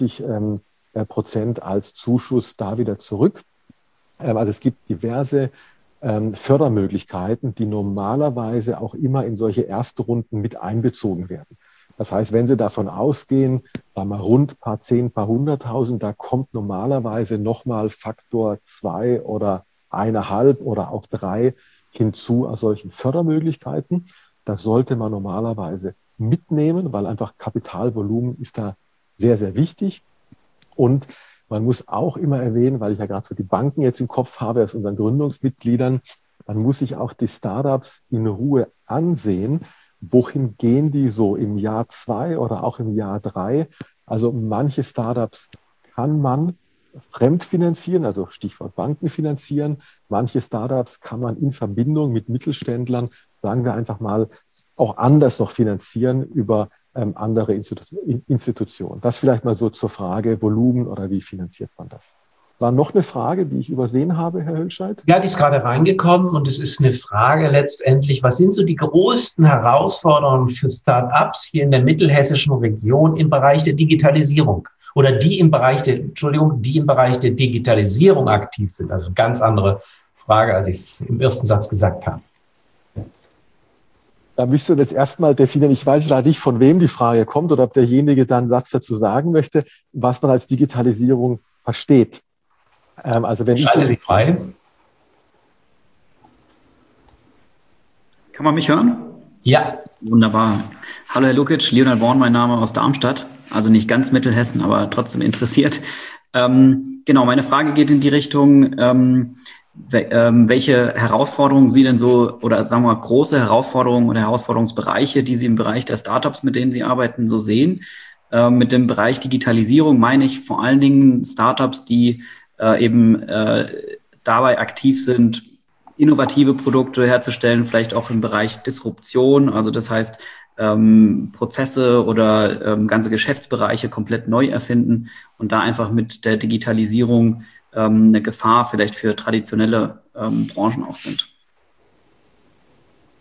20% als Zuschuss da wieder zurück. Also es gibt diverse Fördermöglichkeiten, die normalerweise auch immer in solche Erstrunden mit einbezogen werden. Das heißt, wenn Sie davon ausgehen, sagen wir rund paar 10, paar 100.000, da kommt normalerweise nochmal Faktor 2 oder 1,5 oder auch 3 hinzu aus solchen Fördermöglichkeiten. Das sollte man normalerweise mitnehmen, weil einfach Kapitalvolumen ist da sehr, sehr wichtig. Und man muss auch immer erwähnen, weil ich ja gerade so die Banken jetzt im Kopf habe aus unseren Gründungsmitgliedern, man muss sich auch die Startups in Ruhe ansehen. Wohin gehen die so im Jahr 2 oder auch im Jahr 3? Also manche Startups kann man fremdfinanzieren, also Stichwort Banken finanzieren. Manche Startups kann man in Verbindung mit Mittelständlern, sagen wir einfach mal, auch anders noch finanzieren über andere Institutionen. Das vielleicht mal so zur Frage Volumen oder wie finanziert man das? War noch eine Frage, die ich übersehen habe, Herr Hölscheid? Ja, die ist gerade reingekommen und es ist eine Frage letztendlich, was sind so die größten Herausforderungen für Start-ups hier in der mittelhessischen Region im Bereich der Digitalisierung oder die im Bereich der Digitalisierung aktiv sind? Also eine ganz andere Frage, als ich es im ersten Satz gesagt habe. Da müsst ihr jetzt erstmal definieren, ich weiß leider nicht, von wem die Frage kommt oder ob derjenige dann einen Satz dazu sagen möchte, was man als Digitalisierung versteht. Also wenn ich schalte Sie frei. Kann man mich hören? Ja. Wunderbar. Hallo Herr Lukic, Leonhard Born, mein Name aus Darmstadt. Also nicht ganz Mittelhessen, aber trotzdem interessiert. Genau, meine Frage geht in die Richtung, welche Herausforderungen Sie denn so, oder sagen wir mal, große Herausforderungen oder Herausforderungsbereiche, die Sie im Bereich der Startups, mit denen Sie arbeiten, so sehen. Mit dem Bereich Digitalisierung meine ich vor allen Dingen Startups, die dabei aktiv sind, innovative Produkte herzustellen, vielleicht auch im Bereich Disruption, also das heißt Prozesse oder ganze Geschäftsbereiche komplett neu erfinden und da einfach mit der Digitalisierung eine Gefahr vielleicht für traditionelle Branchen auch sind.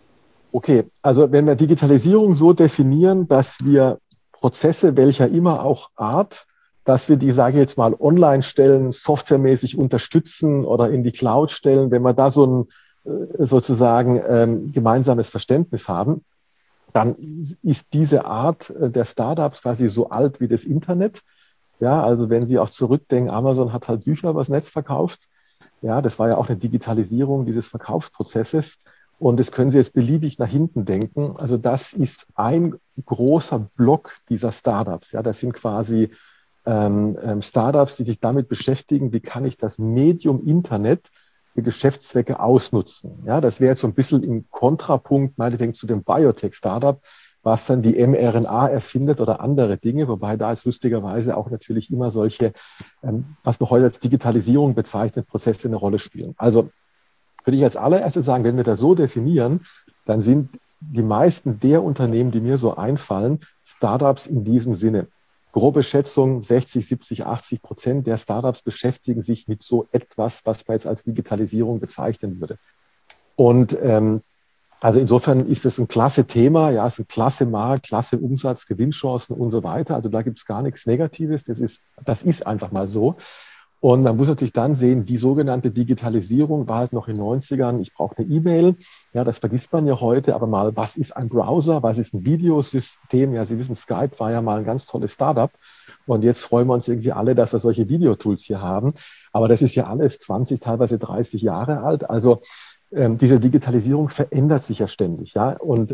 Okay, also wenn wir Digitalisierung so definieren, dass wir Prozesse welcher immer auch Art, dass wir die, sage ich jetzt mal, online stellen, softwaremäßig unterstützen oder in die Cloud stellen, wenn wir da so ein sozusagen gemeinsames Verständnis haben, dann ist diese Art der Startups quasi so alt wie das Internet. Ja, also wenn Sie auch zurückdenken, Amazon hat halt Bücher übers Netz verkauft. Ja, das war ja auch eine Digitalisierung dieses Verkaufsprozesses. Und das können Sie jetzt beliebig nach hinten denken. Also das ist ein großer Block dieser Startups. Ja, das sind quasi Startups, die sich damit beschäftigen, wie kann ich das Medium Internet für Geschäftszwecke ausnutzen. Ja, das wäre jetzt so ein bisschen im Kontrapunkt, meinetwegen zu dem Biotech-Startup, was dann die mRNA erfindet oder andere Dinge, wobei da ist lustigerweise auch natürlich immer solche, was wir heute als Digitalisierung bezeichnet, Prozesse eine Rolle spielen. Also würde ich als allererstes sagen, wenn wir das so definieren, dann sind die meisten der Unternehmen, die mir so einfallen, Startups in diesem Sinne. Grobe Schätzung, 60, 70, 80% der Startups beschäftigen sich mit so etwas, was man jetzt als Digitalisierung bezeichnen würde. Und also insofern ist es ein klasse Thema, ja, es ist ein klasse Markt, klasse Umsatz, Gewinnchancen und so weiter. Also da gibt es gar nichts Negatives, das ist einfach mal so. Und man muss natürlich dann sehen, die sogenannte Digitalisierung war halt noch in den 90ern, ich brauche eine E-Mail, ja, das vergisst man ja heute, aber mal, was ist ein Browser, was ist ein Videosystem? Ja, Sie wissen, Skype war ja mal ein ganz tolles Startup und jetzt freuen wir uns irgendwie alle, dass wir solche Videotools hier haben, aber das ist ja alles 20, teilweise 30 Jahre alt, also diese Digitalisierung verändert sich ja ständig, ja, und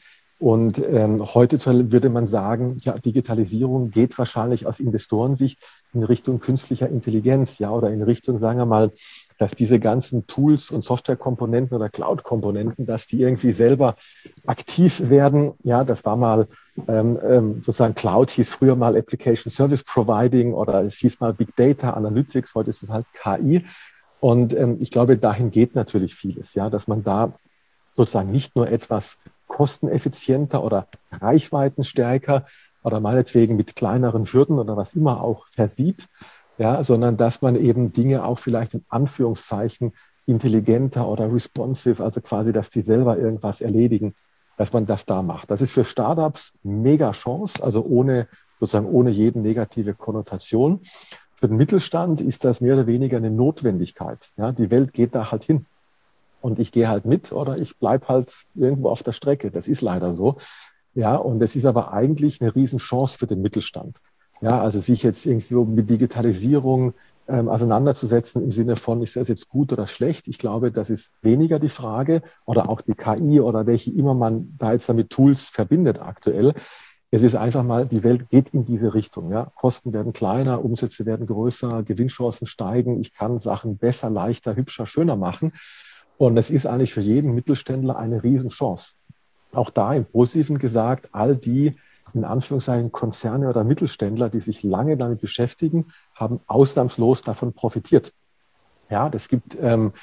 heute würde man sagen, ja, Digitalisierung geht wahrscheinlich aus Investorensicht in Richtung künstlicher Intelligenz, ja, oder in Richtung, sagen wir mal, dass diese ganzen Tools und Softwarekomponenten oder Cloud-Komponenten, dass die irgendwie selber aktiv werden. Ja, das war mal sozusagen Cloud hieß früher mal Application Service Providing oder es hieß mal Big Data Analytics, heute ist es halt KI. Und ich glaube, dahin geht natürlich vieles, ja, dass man da sozusagen nicht nur etwas kosteneffizienter oder reichweitenstärker oder meinetwegen mit kleineren Hürden oder was immer auch versieht, ja, sondern dass man eben Dinge auch vielleicht in Anführungszeichen intelligenter oder responsive, also quasi, dass die selber irgendwas erledigen, dass man das da macht. Das ist für Startups mega Chance, also ohne jede negative Konnotation. Für den Mittelstand ist das mehr oder weniger eine Notwendigkeit. Ja, die Welt geht da halt hin. Und ich gehe halt mit oder ich bleibe halt irgendwo auf der Strecke. Das ist leider so. Ja, und es ist aber eigentlich eine Riesenchance für den Mittelstand. Ja, also sich jetzt irgendwie mit Digitalisierung auseinanderzusetzen im Sinne von, ist das jetzt gut oder schlecht? Ich glaube, das ist weniger die Frage oder auch die KI oder welche immer man da jetzt damit Tools verbindet aktuell. Es ist einfach mal, die Welt geht in diese Richtung. Ja. Kosten werden kleiner, Umsätze werden größer, Gewinnchancen steigen. Ich kann Sachen besser, leichter, hübscher, schöner machen. Und das ist eigentlich für jeden Mittelständler eine Riesenchance. Auch da im Positiven gesagt, all die in Anführungszeichen Konzerne oder Mittelständler, die sich lange damit beschäftigen, haben ausnahmslos davon profitiert. Ja, das gibt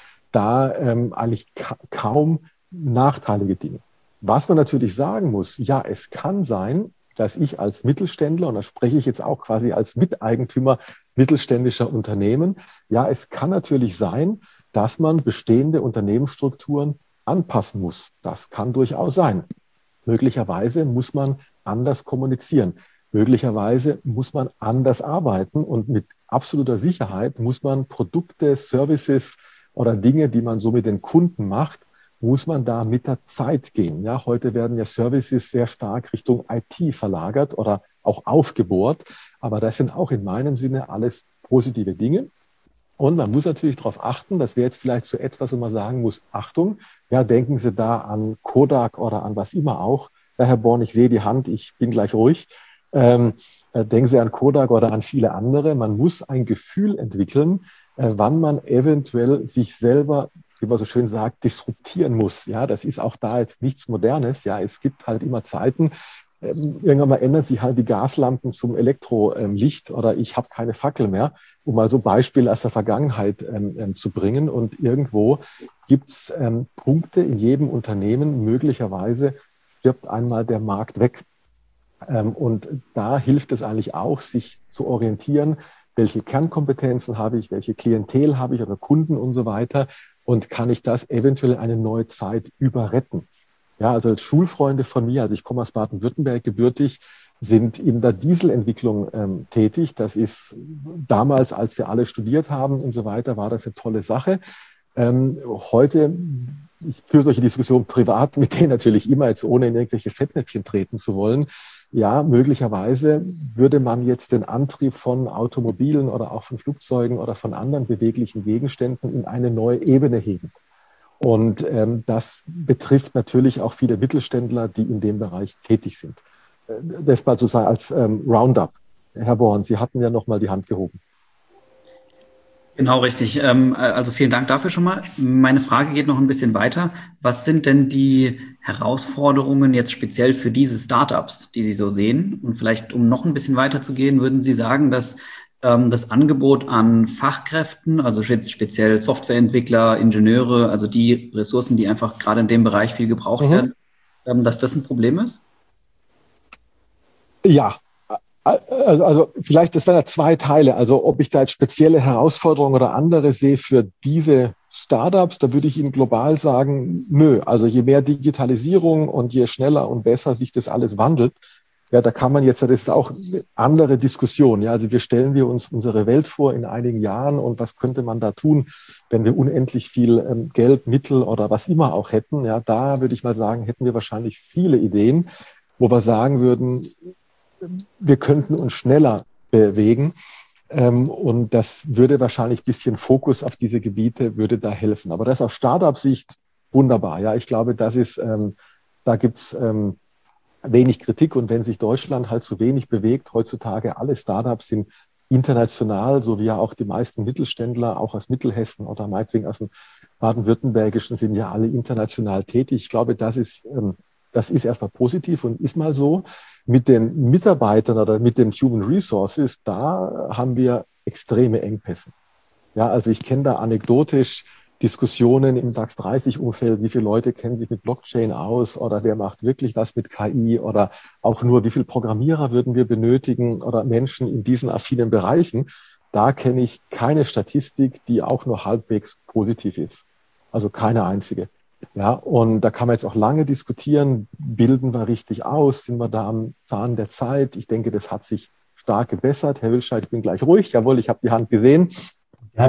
eigentlich kaum nachteilige Dinge. Was man natürlich sagen muss, ja, es kann sein, dass ich als Mittelständler, und da spreche ich jetzt auch quasi als Miteigentümer mittelständischer Unternehmen, ja, es kann natürlich sein, dass man bestehende Unternehmensstrukturen anpassen muss. Das kann durchaus sein. Möglicherweise muss man anders kommunizieren. Möglicherweise muss man anders arbeiten und mit absoluter Sicherheit muss man Produkte, Services oder Dinge, die man so mit den Kunden macht, muss man da mit der Zeit gehen. Ja, heute werden ja Services sehr stark Richtung IT verlagert oder auch aufgebohrt. Aber das sind auch in meinem Sinne alles positive Dinge. Und man muss natürlich darauf achten, das wäre jetzt vielleicht so etwas, wo man sagen muss, Achtung, ja, denken Sie da an Kodak oder an was immer auch. Ja, Herr Born, ich sehe die Hand, ich bin gleich ruhig. Denken Sie an Kodak oder an viele andere. Man muss ein Gefühl entwickeln, wann man eventuell sich selber, wie man so schön sagt, disruptieren muss. Ja, das ist auch da jetzt nichts Modernes. Ja, es gibt halt immer Zeiten, irgendwann mal ändern sich halt die Gaslampen zum Elektrolicht oder ich habe keine Fackel mehr, um mal so Beispiele aus der Vergangenheit zu bringen. Und irgendwo gibt es Punkte in jedem Unternehmen, möglicherweise stirbt einmal der Markt weg. Und da hilft es eigentlich auch, sich zu orientieren, welche Kernkompetenzen habe ich, welche Klientel habe ich oder Kunden und so weiter und kann ich das eventuell eine neue Zeit überretten. Ja, also als Schulfreunde von mir, also ich komme aus Baden-Württemberg gebürtig, sind in der Dieselentwicklung tätig. Das ist damals, als wir alle studiert haben und so weiter, war das eine tolle Sache. Heute, ich führe solche Diskussionen privat mit denen natürlich immer, jetzt ohne in irgendwelche Fettnäpfchen treten zu wollen. Ja, möglicherweise würde man jetzt den Antrieb von Automobilen oder auch von Flugzeugen oder von anderen beweglichen Gegenständen in eine neue Ebene heben. Und das betrifft natürlich auch viele Mittelständler, die in dem Bereich tätig sind. Das mal sozusagen als Roundup. Herr Born, Sie hatten ja noch mal die Hand gehoben. Genau, richtig. Also vielen Dank dafür schon mal. Meine Frage geht noch ein bisschen weiter. Was sind denn die Herausforderungen jetzt speziell für diese Startups, die Sie so sehen? Und vielleicht, um noch ein bisschen weiter zu gehen, würden Sie sagen, dass das Angebot an Fachkräften, also speziell Softwareentwickler, Ingenieure, also die Ressourcen, die einfach gerade in dem Bereich viel gebraucht werden, dass das ein Problem ist? Ja, also vielleicht, das wären ja zwei Teile. Also ob ich da jetzt spezielle Herausforderungen oder andere sehe für diese Startups, da würde ich Ihnen global sagen, nö. Also je mehr Digitalisierung und je schneller und besser sich das alles wandelt, ja, da kann man jetzt, das ist auch eine andere Diskussion. Ja, also stellen wir uns unsere Welt vor in einigen Jahren und was könnte man da tun, wenn wir unendlich viel Geld, Mittel oder was immer auch hätten. Ja, da würde ich mal sagen, hätten wir wahrscheinlich viele Ideen, wo wir sagen würden, wir könnten uns schneller bewegen. Und das würde wahrscheinlich ein bisschen Fokus auf diese Gebiete, würde da helfen. Aber das aus Startup-Sicht wunderbar. Ja, ich glaube, das ist, da gibt's wenig Kritik. Und wenn sich Deutschland halt zu wenig bewegt, heutzutage alle Startups sind international, so wie ja auch die meisten Mittelständler, auch aus Mittelhessen oder meinetwegen aus dem Baden-Württembergischen, sind ja alle international tätig. Ich glaube, das ist erstmal positiv und ist mal so. Mit den Mitarbeitern oder mit den Human Resources, da haben wir extreme Engpässe. Ja, also ich kenne da anekdotisch Diskussionen im DAX 30-Umfeld, wie viele Leute kennen sich mit Blockchain aus oder wer macht wirklich was mit KI oder auch nur, wie viele Programmierer würden wir benötigen oder Menschen in diesen affinen Bereichen. Da kenne ich keine Statistik, die auch nur halbwegs positiv ist. Also keine einzige. Ja, und da kann man jetzt auch lange diskutieren, bilden wir richtig aus, sind wir da am Zahn der Zeit? Ich denke, das hat sich stark gebessert. Herr Wilscheid, ich bin gleich ruhig. Jawohl, ich habe die Hand gesehen. Ja,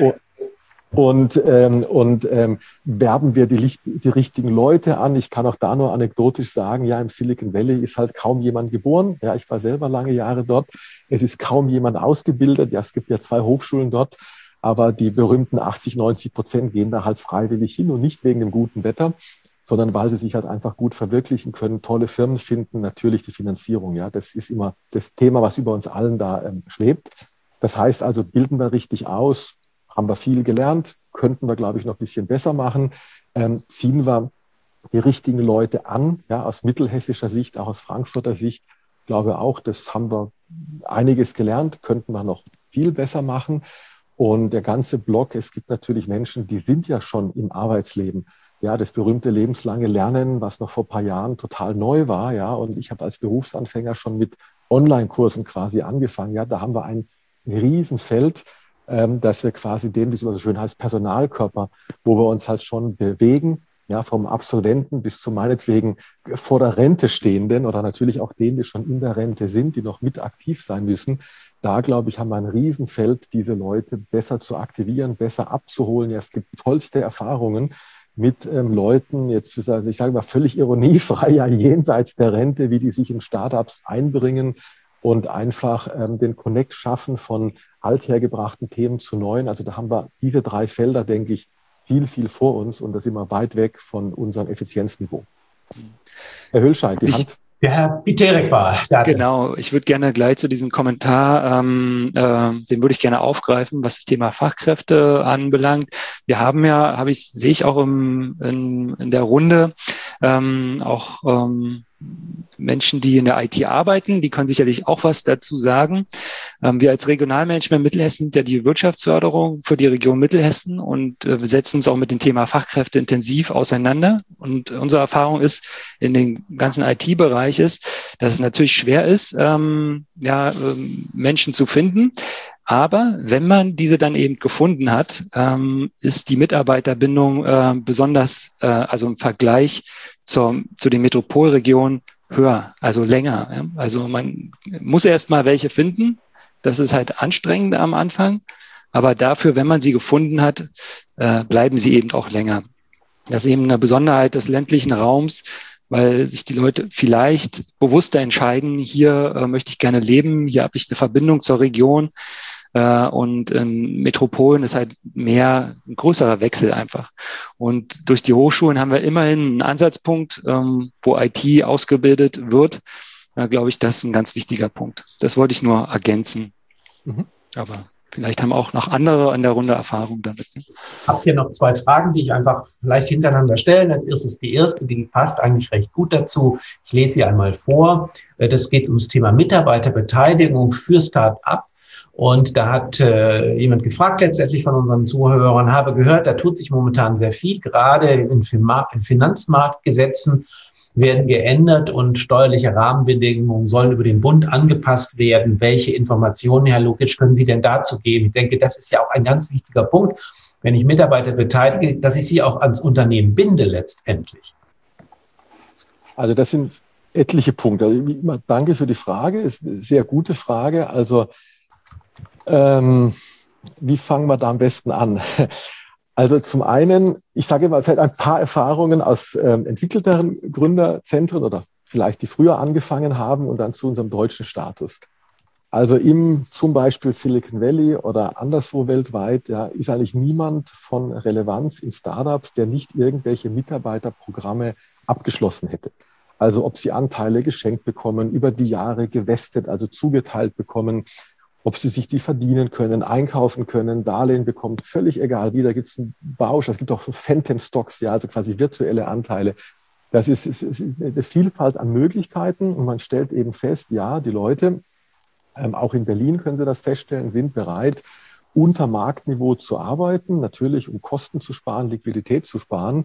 werben wir die richtigen Leute an. Ich kann auch da nur anekdotisch sagen, ja, im Silicon Valley ist halt kaum jemand geboren. Ja, ich war selber lange Jahre dort. Es ist kaum jemand ausgebildet. Ja, es gibt ja 2 Hochschulen dort. Aber die berühmten 80-90% gehen da halt freiwillig hin und nicht wegen dem guten Wetter, sondern weil sie sich halt einfach gut verwirklichen können, tolle Firmen finden, natürlich die Finanzierung. Ja, das ist immer das Thema, was über uns allen da schwebt. Das heißt also, bilden wir richtig aus, haben wir viel gelernt, könnten wir, glaube ich, noch ein bisschen besser machen, ziehen wir die richtigen Leute an, ja, aus mittelhessischer Sicht, auch aus Frankfurter Sicht. Ich glaube auch, das haben wir einiges gelernt, könnten wir noch viel besser machen. Und der ganze Block, es gibt natürlich Menschen, die sind ja schon im Arbeitsleben. Ja, das berühmte lebenslange Lernen, was noch vor ein paar Jahren total neu war. Ja, und ich habe als Berufsanfänger schon mit Online-Kursen quasi angefangen. Ja, da haben wir ein Riesenfeld, dass wir quasi den, wie es so schön heißt, Personalkörper, wo wir uns halt schon bewegen. Ja, vom Absolventen bis zu meinetwegen vor der Rente stehenden oder natürlich auch denen, die schon in der Rente sind, die noch mit aktiv sein müssen. Da, glaube ich, haben wir ein Riesenfeld, diese Leute besser zu aktivieren, besser abzuholen. Ja, es gibt tollste Erfahrungen mit Leuten, jetzt, also ich sage mal völlig ironiefrei, ja, jenseits der Rente, wie die sich in Startups einbringen und einfach den Connect schaffen von althergebrachten Themen zu neuen. Also da haben wir diese 3 Felder, denke ich, viel vor uns und da sind wir weit weg von unserem Effizienzniveau. Herr Hüllscheid, die Hand. Der Herr Piterek war. Genau, ich würde gerne gleich zu diesem Kommentar, den würde ich gerne aufgreifen, was das Thema Fachkräfte anbelangt. Wir haben ja, sehe ich auch in der Runde, auch Menschen, die in der IT arbeiten, die können sicherlich auch was dazu sagen. Wir als Regionalmanagement Mittelhessen sind ja die Wirtschaftsförderung für die Region Mittelhessen und wir setzen uns auch mit dem Thema Fachkräfte intensiv auseinander. Und unsere Erfahrung ist in den ganzen IT-Bereich ist, dass es natürlich schwer ist, Menschen zu finden. Aber wenn man diese dann eben gefunden hat, ist die Mitarbeiterbindung besonders, also im Vergleich zu den Metropolregionen höher, also länger. Ja. Also man muss erst mal welche finden. Das ist halt anstrengend am Anfang. Aber dafür, wenn man sie gefunden hat, bleiben sie eben auch länger. Das ist eben eine Besonderheit des ländlichen Raums, weil sich die Leute vielleicht bewusster entscheiden, hier möchte ich gerne leben, hier habe ich eine Verbindung zur Region. Und in Metropolen ist halt mehr ein größerer Wechsel einfach. Und durch die Hochschulen haben wir immerhin einen Ansatzpunkt, wo IT ausgebildet wird. Da glaube ich, das ist ein ganz wichtiger Punkt. Das wollte ich nur ergänzen. Aber vielleicht haben auch noch andere an der Runde Erfahrung damit. Ich habe hier noch 2 Fragen, die ich einfach vielleicht hintereinander stellen. Das ist die erste, die passt eigentlich recht gut dazu. Ich lese sie einmal vor. Das geht ums Thema Mitarbeiterbeteiligung für Start-up. Und da hat jemand gefragt letztendlich von unseren Zuhörern, habe gehört, da tut sich momentan sehr viel, gerade in Finanzmarktgesetzen werden geändert und steuerliche Rahmenbedingungen sollen über den Bund angepasst werden. Welche Informationen, Herr Lukic, können Sie denn dazu geben? Ich denke, das ist ja auch ein ganz wichtiger Punkt, wenn ich Mitarbeiter beteilige, dass ich sie auch ans Unternehmen binde letztendlich. Also das sind etliche Punkte. Also danke für die Frage, ist eine sehr gute Frage. Also wie fangen wir da am besten an? Also zum einen, ich sage mal, vielleicht ein paar Erfahrungen aus entwickelteren Gründerzentren oder vielleicht die früher angefangen haben und dann zu unserem deutschen Status. Also im zum Beispiel Silicon Valley oder anderswo weltweit, ja, ist eigentlich niemand von Relevanz in Startups, der nicht irgendwelche Mitarbeiterprogramme abgeschlossen hätte. Also ob sie Anteile geschenkt bekommen, über die Jahre gewestet, also zugeteilt bekommen, ob sie sich die verdienen können, einkaufen können, Darlehen bekommen, völlig egal wie. Da gibt es einen Bausch, es gibt auch so Phantom-Stocks, ja, also quasi virtuelle Anteile. Das ist eine Vielfalt an Möglichkeiten und man stellt eben fest, ja, die Leute, auch in Berlin können Sie das feststellen, sind bereit, unter Marktniveau zu arbeiten, natürlich um Kosten zu sparen, Liquidität zu sparen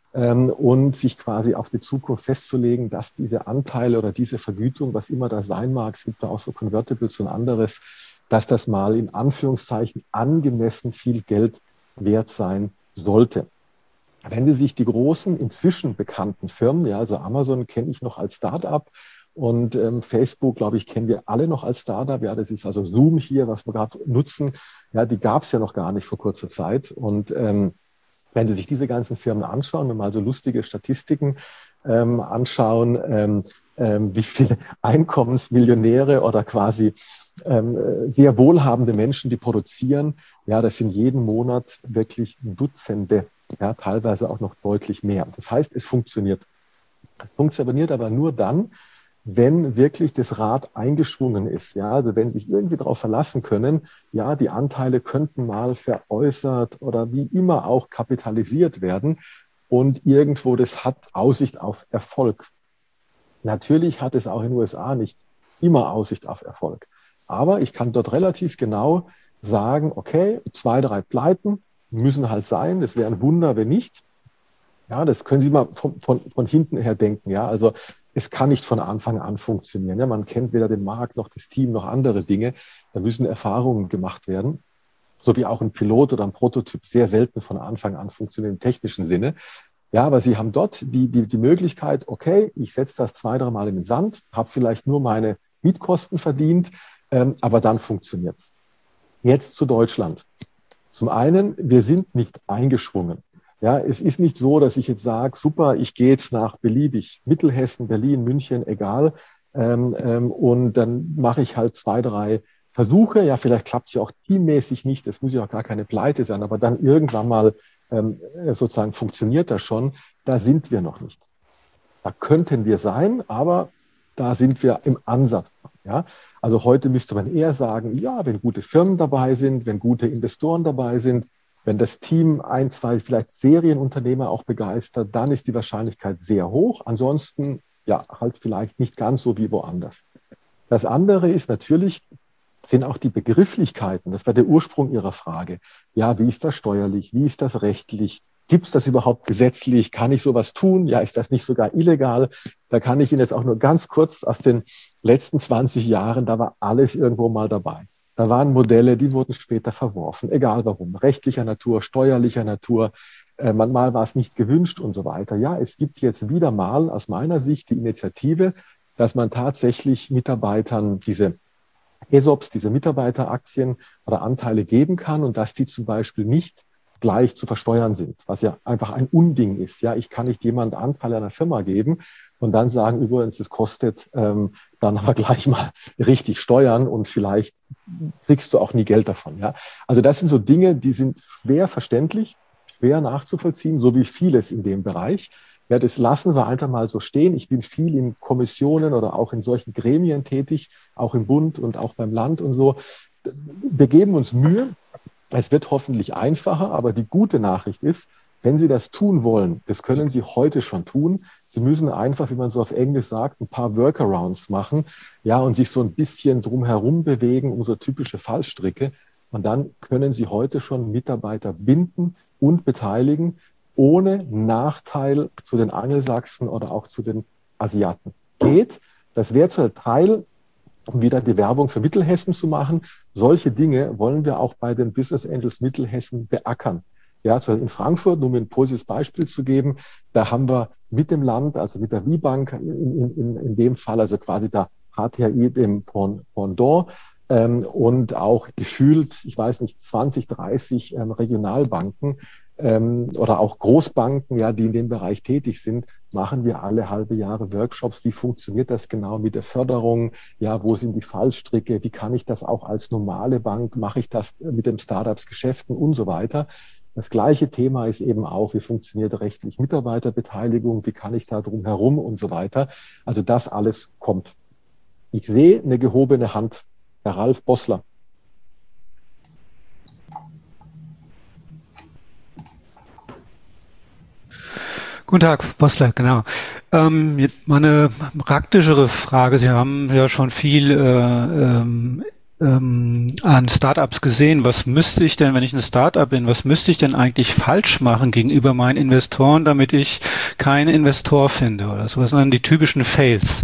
und sich quasi auf die Zukunft festzulegen, dass diese Anteile oder diese Vergütung, was immer das sein mag, es gibt da auch so Convertibles und anderes, dass das mal in Anführungszeichen angemessen viel Geld wert sein sollte. Wenn Sie sich die großen, inzwischen bekannten Firmen, ja, also Amazon kenne ich noch als Startup und Facebook, glaube ich, kennen wir alle noch als Startup. Ja, das ist also Zoom hier, was wir gerade nutzen. Ja, die gab es ja noch gar nicht vor kurzer Zeit. Und wenn Sie sich diese ganzen Firmen anschauen, wenn wir mal so lustige Statistiken anschauen, wie viele Einkommensmillionäre oder quasi sehr wohlhabende Menschen, die produzieren, ja, das sind jeden Monat wirklich Dutzende, ja, teilweise auch noch deutlich mehr. Das heißt, es funktioniert. Es funktioniert aber nur dann, wenn wirklich das Rad eingeschwungen ist. Ja, also wenn sich irgendwie darauf verlassen können, ja, die Anteile könnten mal veräußert oder wie immer auch kapitalisiert werden und irgendwo das hat Aussicht auf Erfolg. Natürlich hat es auch in den USA nicht immer Aussicht auf Erfolg. Aber ich kann dort relativ genau sagen, okay, 2, 3 Pleiten müssen halt sein. Das wäre ein Wunder, wenn nicht. Ja, das können Sie mal von hinten her denken. Ja, also es kann nicht von Anfang an funktionieren. Ja, man kennt weder den Markt noch das Team noch andere Dinge. Da müssen Erfahrungen gemacht werden. So wie auch ein Pilot oder ein Prototyp sehr selten von Anfang an funktioniert im technischen Sinne. Ja, aber Sie haben dort die Möglichkeit, okay, ich setze das 2, 3 Mal in den Sand, habe vielleicht nur meine Mietkosten verdient, aber dann funktioniert es. Jetzt zu Deutschland. Zum einen, wir sind nicht eingeschwungen. Ja, es ist nicht so, dass ich jetzt sage, super, ich gehe jetzt nach beliebig Mittelhessen, Berlin, München, egal, und dann mache ich halt 2, 3 Versuche. Ja, vielleicht klappt es ja auch teammäßig nicht, das muss ja auch gar keine Pleite sein, aber dann irgendwann mal sozusagen funktioniert das schon. Da sind wir noch nicht. Da könnten wir sein, aber da sind wir im Ansatz. Ja? Also heute müsste man eher sagen, ja, wenn gute Firmen dabei sind, wenn gute Investoren dabei sind, wenn das Team 1, 2 vielleicht Serienunternehmer auch begeistert, dann ist die Wahrscheinlichkeit sehr hoch. Ansonsten, ja, halt vielleicht nicht ganz so wie woanders. Das andere ist natürlich, sind auch die Begrifflichkeiten. Das war der Ursprung Ihrer Frage. Ja, wie ist das steuerlich? Wie ist das rechtlich? Gibt es das überhaupt gesetzlich? Kann ich sowas tun? Ja, ist das nicht sogar illegal? Da kann ich Ihnen jetzt auch nur ganz kurz aus den letzten 20 Jahren, da war alles irgendwo mal dabei. Da waren Modelle, die wurden später verworfen, egal warum, rechtlicher Natur, steuerlicher Natur. manchmal war es nicht gewünscht und so weiter. Ja, es gibt jetzt wieder mal aus meiner Sicht die Initiative, dass man tatsächlich Mitarbeitern diese ESOPs, diese Mitarbeiteraktien oder Anteile geben kann und dass die zum Beispiel nicht gleich zu versteuern sind, was ja einfach ein Unding ist. Ja, ich kann nicht jemand Anteile einer Firma geben und dann sagen, übrigens, das kostet dann aber gleich mal richtig Steuern und vielleicht kriegst du auch nie Geld davon. Ja, also das sind so Dinge, die sind schwer verständlich, schwer nachzuvollziehen, so wie vieles in dem Bereich. Ja, das lassen wir einfach mal so stehen. Ich bin viel in Kommissionen oder auch in solchen Gremien tätig, auch im Bund und auch beim Land und so. Wir geben uns Mühe. Es wird hoffentlich einfacher, aber die gute Nachricht ist, wenn Sie das tun wollen, das können Sie heute schon tun. Sie müssen einfach, wie man so auf Englisch sagt, ein paar Workarounds machen, ja, und sich so ein bisschen drumherum bewegen, um so typische Fallstricke. Und dann können Sie heute schon Mitarbeiter binden und beteiligen, ohne Nachteil zu den Angelsachsen oder auch zu den Asiaten. Geht. Das wäre zum Teil, um wieder die Werbung für Mittelhessen zu machen. Solche Dinge wollen wir auch bei den Business Angels Mittelhessen beackern. Ja, in Frankfurt, um ein positives Beispiel zu geben, da haben wir mit dem Land, also mit der WIBank in dem Fall, also quasi der HTI, dem Pendant, und auch gefühlt, ich weiß nicht, 20, 30 Regionalbanken oder auch Großbanken, ja, die in dem Bereich tätig sind, machen wir alle halbe Jahre Workshops. Wie funktioniert das genau mit der Förderung? Ja, wo sind die Fallstricke? Wie kann ich das auch als normale Bank? Mache ich das mit den Startups-Geschäften und so weiter? Das gleiche Thema ist eben auch, wie funktioniert rechtlich Mitarbeiterbeteiligung? Wie kann ich da drum herum und so weiter? Also das alles kommt. Ich sehe eine gehobene Hand. Herr Ralf Bossler. Guten Tag, Bossler, genau. Mal eine praktischere Frage. Sie haben ja schon viel an Startups gesehen. Was müsste ich denn, wenn ich ein Startup bin, was müsste ich denn eigentlich falsch machen gegenüber meinen Investoren, damit ich keinen Investor finde? Oder so? Was sind dann die typischen Fails?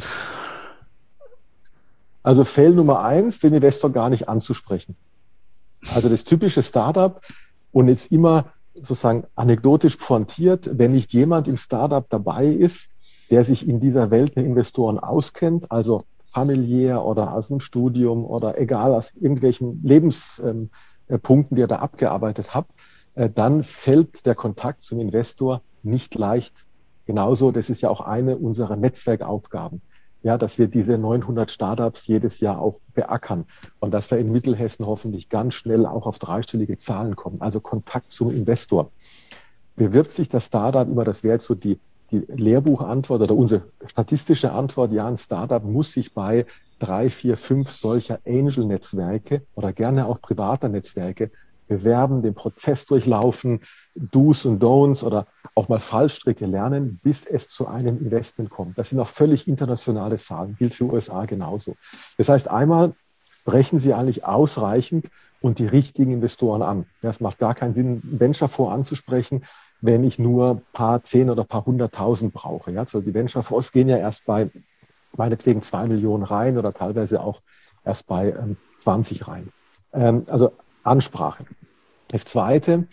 Also Fail Nummer 1, den Investor gar nicht anzusprechen. Also das typische Startup und jetzt immer sozusagen anekdotisch pointiert, wenn nicht jemand im Startup dabei ist, der sich in dieser Welt der Investoren auskennt, also familiär oder aus dem Studium oder egal aus irgendwelchen Lebenspunkten, die er da abgearbeitet hat, dann fällt der Kontakt zum Investor nicht leicht. Genauso, das ist ja auch eine unserer Netzwerkaufgaben. Ja, dass wir diese 900 Startups jedes Jahr auch beackern und dass wir in Mittelhessen hoffentlich ganz schnell auch auf dreistellige Zahlen kommen. Also Kontakt zum Investor. Bewirbt sich das Startup immer, das wäre jetzt so die Lehrbuchantwort oder unsere statistische Antwort, ja, ein Startup muss sich bei 3, 4, 5 solcher Angel-Netzwerke oder gerne auch privater Netzwerke bewerben, den Prozess durchlaufen, Do's und Don'ts oder auch mal Fallstricke lernen, bis es zu einem Investment kommt. Das sind auch völlig internationale Zahlen, gilt für USA genauso. Das heißt, einmal sprechen Sie eigentlich ausreichend und die richtigen Investoren an. Es macht gar keinen Sinn, einen Venture-Fonds anzusprechen, wenn ich nur ein paar 10 oder ein paar 100.000 brauche. Ja, also die Venture-Fonds gehen ja erst bei meinetwegen 2 Millionen rein oder teilweise auch erst bei 20 rein. Also Ansprache. Das Zweite,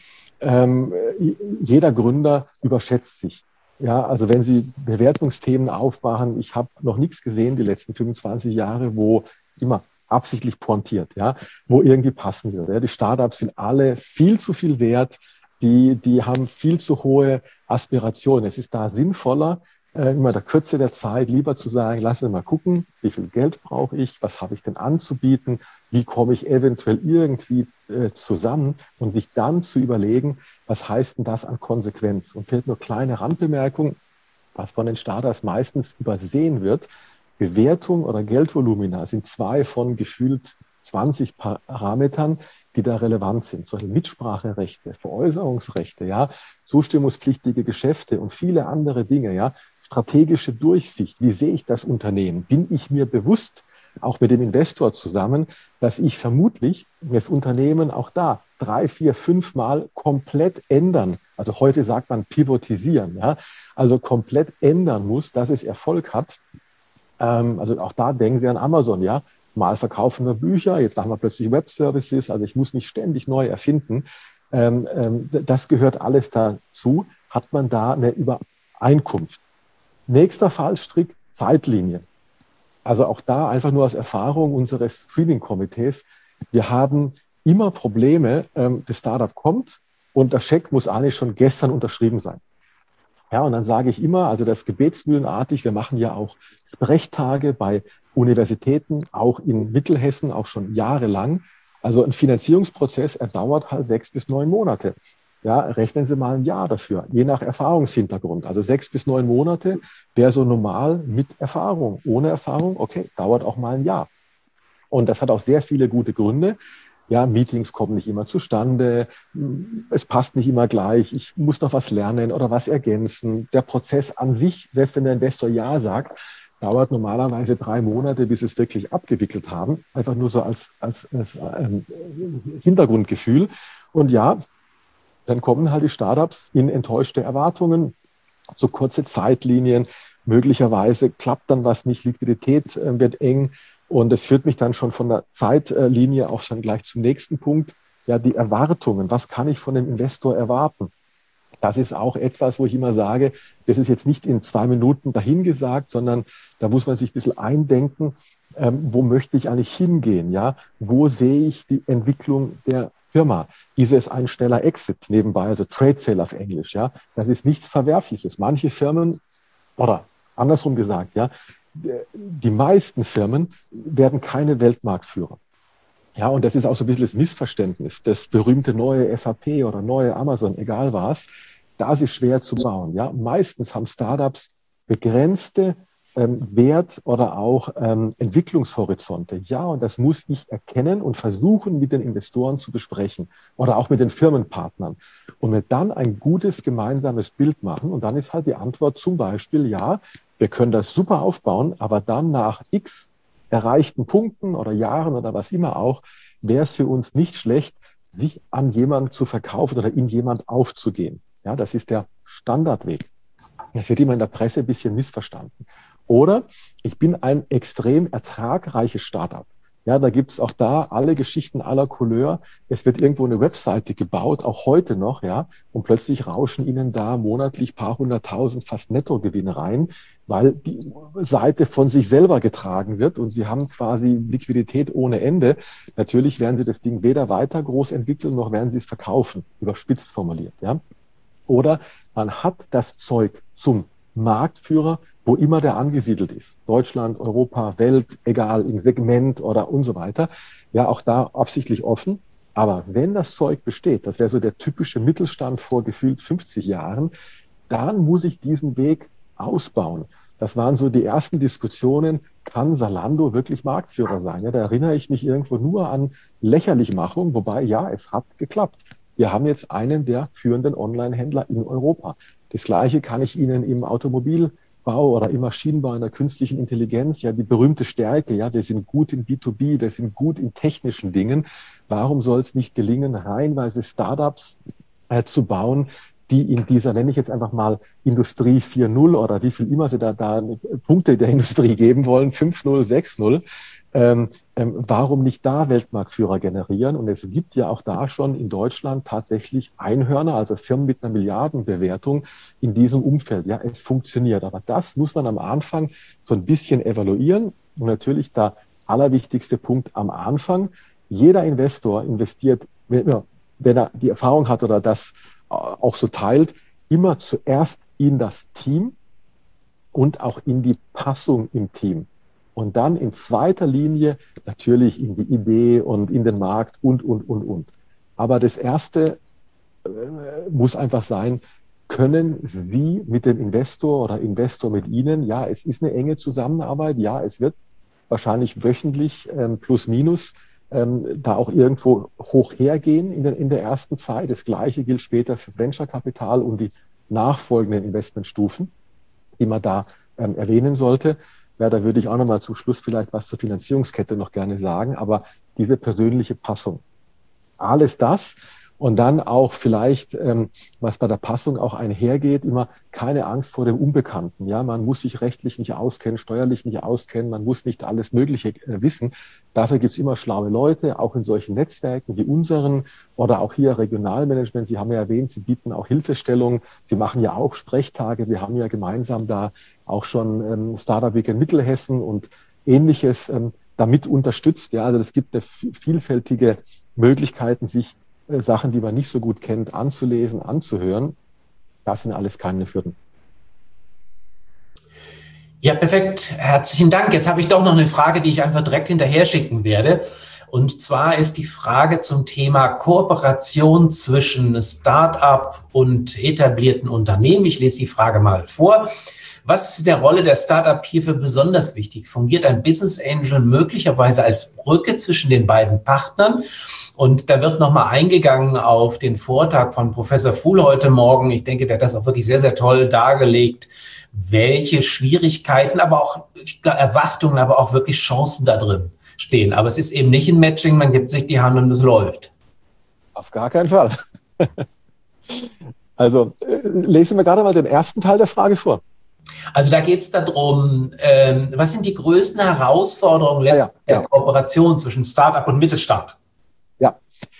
jeder Gründer überschätzt sich. Ja, also wenn Sie Bewertungsthemen aufmachen, ich habe noch nichts gesehen die letzten 25 Jahre, wo immer absichtlich pointiert, ja, wo irgendwie passen würde. Ja, die Startups sind alle viel zu viel wert, die haben viel zu hohe Aspirationen. Es ist da sinnvoller, immer der Kürze der Zeit lieber zu sagen, lass uns mal gucken, wie viel Geld brauche ich, was habe ich denn anzubieten, wie komme ich eventuell irgendwie zusammen und sich dann zu überlegen, was heißt denn das an Konsequenz? Und vielleicht nur kleine Randbemerkung, was von den Startups meistens übersehen wird, Bewertung oder Geldvolumina sind 2 von gefühlt 20 Parametern, die da relevant sind. Solche Mitspracherechte, Veräußerungsrechte, ja, zustimmungspflichtige Geschäfte und viele andere Dinge, ja, strategische Durchsicht. Wie sehe ich das Unternehmen? Bin ich mir bewusst, auch mit dem Investor zusammen, dass ich vermutlich das Unternehmen auch da 3, 4, 5 Mal komplett ändern. Also heute sagt man pivotisieren, ja, also komplett ändern muss, dass es Erfolg hat. Also auch da denken Sie an Amazon, ja. Mal verkaufen wir Bücher, jetzt machen wir plötzlich Web-Services, also ich muss mich ständig neu erfinden. das gehört alles dazu, hat man da eine Übereinkunft. Nächster Fallstrick, Zeitlinie. Also auch da einfach nur aus Erfahrung unseres Screening-Komitees. Wir haben immer Probleme, das Startup kommt und der Scheck muss eigentlich schon gestern unterschrieben sein. Ja, und dann sage ich immer, also das gebetsmühlenartig, wir machen ja auch Sprechtage bei Universitäten, auch in Mittelhessen, auch schon jahrelang. Also ein Finanzierungsprozess, er dauert halt 6 bis 9 Monate. Ja, rechnen Sie mal ein Jahr dafür, je nach Erfahrungshintergrund. Also 6 bis 9 Monate wäre so normal mit Erfahrung. Ohne Erfahrung, okay, dauert auch mal ein Jahr. Und das hat auch sehr viele gute Gründe. Ja, Meetings kommen nicht immer zustande, es passt nicht immer gleich, ich muss noch was lernen oder was ergänzen. Der Prozess an sich, selbst wenn der Investor Ja sagt, dauert normalerweise 3 Monate, bis es wirklich abgewickelt haben. Einfach nur so als Hintergrundgefühl. Und ja, dann kommen halt die Startups in enttäuschte Erwartungen, zu kurze Zeitlinien, möglicherweise klappt dann was nicht, Liquidität wird eng. Und das führt mich dann schon von der Zeitlinie auch schon gleich zum nächsten Punkt. Ja, die Erwartungen. Was kann ich von dem Investor erwarten? Das ist auch etwas, wo ich immer sage, das ist jetzt nicht in 2 Minuten dahingesagt, sondern da muss man sich ein bisschen eindenken, wo möchte ich eigentlich hingehen? Ja, wo sehe ich die Entwicklung der Firma? Ist es ein schneller Exit nebenbei, also Trade Sale auf Englisch? Ja, das ist nichts Verwerfliches. Manche Firmen, oder andersrum gesagt, ja, die meisten Firmen werden keine Weltmarktführer. Ja, und das ist auch so ein bisschen das Missverständnis. Das berühmte neue SAP oder neue Amazon, egal was, das ist schwer zu bauen. Ja, meistens haben Startups begrenzte Wert- oder auch Entwicklungshorizonte. Ja, und das muss ich erkennen und versuchen, mit den Investoren zu besprechen oder auch mit den Firmenpartnern. Und mir dann ein gutes gemeinsames Bild machen. Und dann ist halt die Antwort zum Beispiel, ja, wir können das super aufbauen, aber dann nach X erreichten Punkten oder Jahren oder was immer auch, wäre es für uns nicht schlecht, sich an jemanden zu verkaufen oder in jemand aufzugehen. Ja, das ist der Standardweg. Das wird immer in der Presse ein bisschen missverstanden. Oder ich bin ein extrem ertragreiches Startup. Ja, da gibt es auch da alle Geschichten aller Couleur. Es wird irgendwo eine Webseite gebaut, auch heute noch, ja, und plötzlich rauschen Ihnen da monatlich paar 100.000 fast Nettogewinn rein, weil die Seite von sich selber getragen wird und Sie haben quasi Liquidität ohne Ende. Natürlich werden Sie das Ding weder weiter groß entwickeln, noch werden Sie es verkaufen, überspitzt formuliert, ja. Oder man hat das Zeug zum Marktführer, wo immer der angesiedelt ist. Deutschland, Europa, Welt, egal, im Segment oder und so weiter. Ja, auch da absichtlich offen. Aber wenn das Zeug besteht, das wäre so der typische Mittelstand vor gefühlt 50 Jahren, dann muss ich diesen Weg ausbauen. Das waren so die ersten Diskussionen, kann Zalando wirklich Marktführer sein? Ja, da erinnere ich mich irgendwo nur an Lächerlichmachung, wobei ja, es hat geklappt. Wir haben jetzt einen der führenden Online-Händler in Europa. Das Gleiche kann ich Ihnen im Automobilbau oder im Maschinenbau, in der künstlichen Intelligenz, ja, die berühmte Stärke, ja, wir sind gut in B2B, wir sind gut in technischen Dingen. Warum soll es nicht gelingen, reihenweise Startups zu bauen, die in dieser, nenne ich jetzt einfach mal Industrie 4.0 oder wie viel immer Sie da Punkte der Industrie geben wollen, 5.0, 6.0, warum nicht da Weltmarktführer generieren? Und es gibt ja auch da schon in Deutschland tatsächlich Einhörner, also Firmen mit einer Milliardenbewertung in diesem Umfeld. Ja, es funktioniert. Aber das muss man am Anfang so ein bisschen evaluieren. Und natürlich der allerwichtigste Punkt am Anfang. Jeder Investor investiert, wenn er die Erfahrung hat oder das auch so teilt, immer zuerst in das Team und auch in die Passung im Team. Und dann in zweiter Linie natürlich in die Idee und in den Markt und. Aber das Erste muss einfach sein, können Sie mit dem Investor oder Investor mit Ihnen, ja, es ist eine enge Zusammenarbeit, ja, es wird wahrscheinlich wöchentlich plus minus da auch irgendwo hoch hergehen in der ersten Zeit. Das Gleiche gilt später für Venture-Kapital und die nachfolgenden Investmentstufen, die man da erwähnen sollte. Ja, da würde ich auch nochmal zum Schluss vielleicht was zur Finanzierungskette noch gerne sagen, aber diese persönliche Passung. Alles das Und dann auch vielleicht, was bei der Passung auch einhergeht, immer keine Angst vor dem Unbekannten. Ja, man muss sich rechtlich nicht auskennen, steuerlich nicht auskennen, man muss nicht alles Mögliche wissen. Dafür gibt's immer schlaue Leute, auch in solchen Netzwerken wie unseren oder auch hier Regionalmanagement. Sie haben ja erwähnt, Sie bieten auch Hilfestellung. Sie machen ja auch Sprechtage. Wir haben ja gemeinsam da auch schon Startup Week in Mittelhessen und Ähnliches damit unterstützt. Ja, also es gibt vielfältige Möglichkeiten, sich Sachen, die man nicht so gut kennt, anzulesen, anzuhören. Das sind alles keine Hürden. Ja, perfekt. Herzlichen Dank. Jetzt habe ich doch noch eine Frage, die ich einfach direkt hinterher schicken werde. Und zwar ist die Frage zum Thema Kooperation zwischen Start-up und etablierten Unternehmen. Ich lese die Frage mal vor. Was ist in der Rolle der Startup hierfür besonders wichtig? Fungiert ein Business Angel möglicherweise als Brücke zwischen den beiden Partnern? Und da wird nochmal eingegangen auf den Vortrag von Professor Fuhl heute Morgen. Ich denke, der hat das auch wirklich sehr, sehr toll dargelegt, welche Schwierigkeiten, aber auch Erwartungen, aber auch wirklich Chancen da drin stehen. Aber es ist eben nicht ein Matching, man gibt sich die Hand und es läuft. Auf gar keinen Fall. Also lesen wir gerade mal den ersten Teil der Frage vor. Also da geht es darum, was sind die größten Herausforderungen der Kooperation zwischen Startup und Mittelstand? Ja,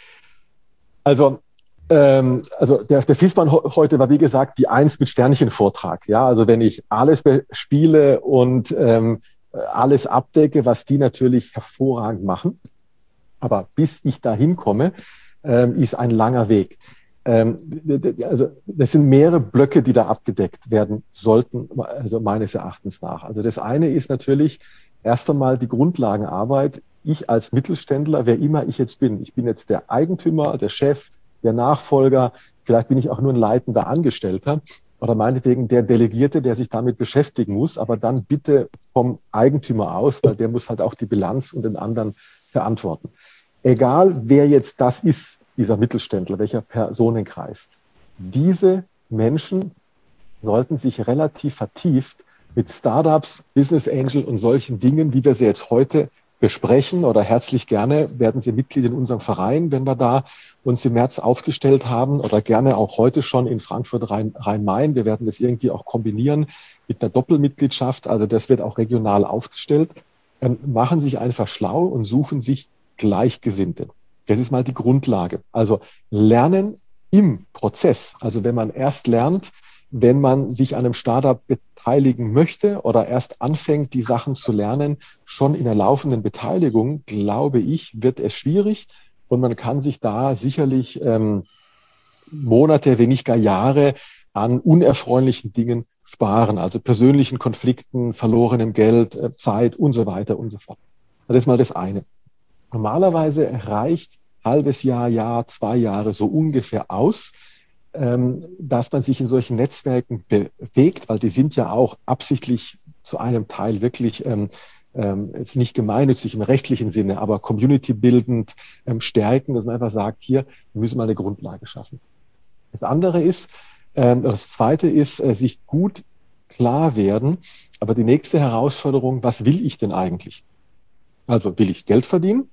also der FISMAN heute war, wie gesagt, die 1 mit Sternchen-Vortrag. Ja, also wenn ich alles bespiele und alles abdecke, was die natürlich hervorragend machen, aber bis ich da hinkomme, ist ein langer Weg. Also das sind mehrere Blöcke, die da abgedeckt werden sollten, also meines Erachtens nach. Also das eine ist natürlich erst einmal die Grundlagenarbeit. Ich als Mittelständler, wer immer ich jetzt bin jetzt der Eigentümer, der Chef, der Nachfolger, vielleicht bin ich auch nur ein leitender Angestellter oder meinetwegen der Delegierte, der sich damit beschäftigen muss, aber dann bitte vom Eigentümer aus, weil der muss halt auch die Bilanz und den anderen verantworten. Egal, wer jetzt das ist, dieser Mittelständler, welcher Personenkreis. Diese Menschen sollten sich relativ vertieft mit Startups, Business Angel und solchen Dingen, wie wir sie jetzt heute besprechen oder herzlich gerne werden Sie Mitglied in unserem Verein, wenn wir da uns im März aufgestellt haben oder gerne auch heute schon in Frankfurt Rhein-Main. Wir werden das irgendwie auch kombinieren mit einer Doppelmitgliedschaft. Also das wird auch regional aufgestellt. Machen sich einfach schlau und suchen sich Gleichgesinnte. Das ist mal die Grundlage. Also Lernen im Prozess. Also wenn man erst lernt, wenn man sich an einem Startup beteiligen möchte oder erst anfängt, die Sachen zu lernen, schon in der laufenden Beteiligung, glaube ich, wird es schwierig und man kann sich da sicherlich Monate, wenn nicht gar Jahre an unerfreulichen Dingen sparen, also persönlichen Konflikten, verlorenem Geld, Zeit und so weiter und so fort. Das ist mal das eine. Normalerweise reicht halbes Jahr, 2 Jahre so ungefähr aus, dass man sich in solchen Netzwerken bewegt, weil die sind ja auch absichtlich zu einem Teil wirklich jetzt nicht gemeinnützig im rechtlichen Sinne, aber community-bildend stärken, dass man einfach sagt, hier, wir müssen mal eine Grundlage schaffen. Das andere ist, das zweite ist, sich gut klar werden, aber die nächste Herausforderung, was will ich denn eigentlich? Also will ich Geld verdienen?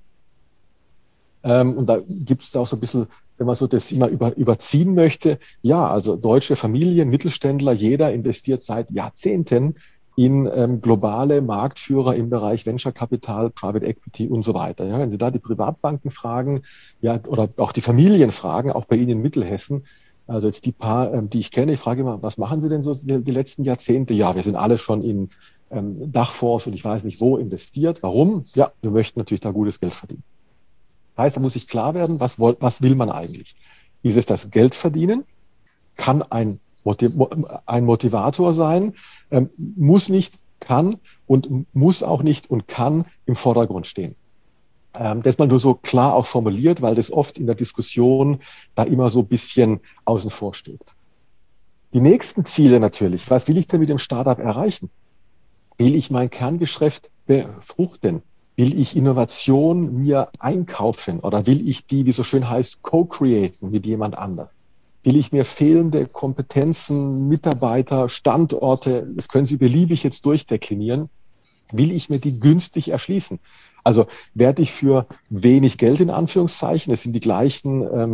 Und da gibt es auch so ein bisschen, wenn man so das immer überziehen möchte, ja, also deutsche Familien, Mittelständler, jeder investiert seit Jahrzehnten in globale Marktführer im Bereich Venture Capital, Private Equity und so weiter. Ja, wenn Sie da die Privatbanken fragen, ja, oder auch die Familien fragen, auch bei Ihnen in Mittelhessen, also jetzt die paar, die ich kenne, ich frage immer, was machen Sie denn so die letzten Jahrzehnte? Ja, wir sind alle schon in Dachfonds und ich weiß nicht wo investiert. Warum? Ja, wir möchten natürlich da gutes Geld verdienen. Heißt, da muss sich klar werden, was will man eigentlich? Ist es das Geld verdienen? Kann ein Motivator sein? Muss nicht, kann und muss auch nicht und kann im Vordergrund stehen. Das mal nur so klar auch formuliert, weil das oft in der Diskussion da immer so ein bisschen außen vor steht. Die nächsten Ziele natürlich. Was will ich denn mit dem Startup erreichen? Will ich mein Kerngeschäft befruchten? Will ich Innovation mir einkaufen oder will ich die, wie so schön heißt, co-createn mit jemand anders? Will ich mir fehlende Kompetenzen, Mitarbeiter, Standorte, das können Sie beliebig jetzt durchdeklinieren, will ich mir die günstig erschließen? Also werde ich für wenig Geld in Anführungszeichen, das sind die gleichen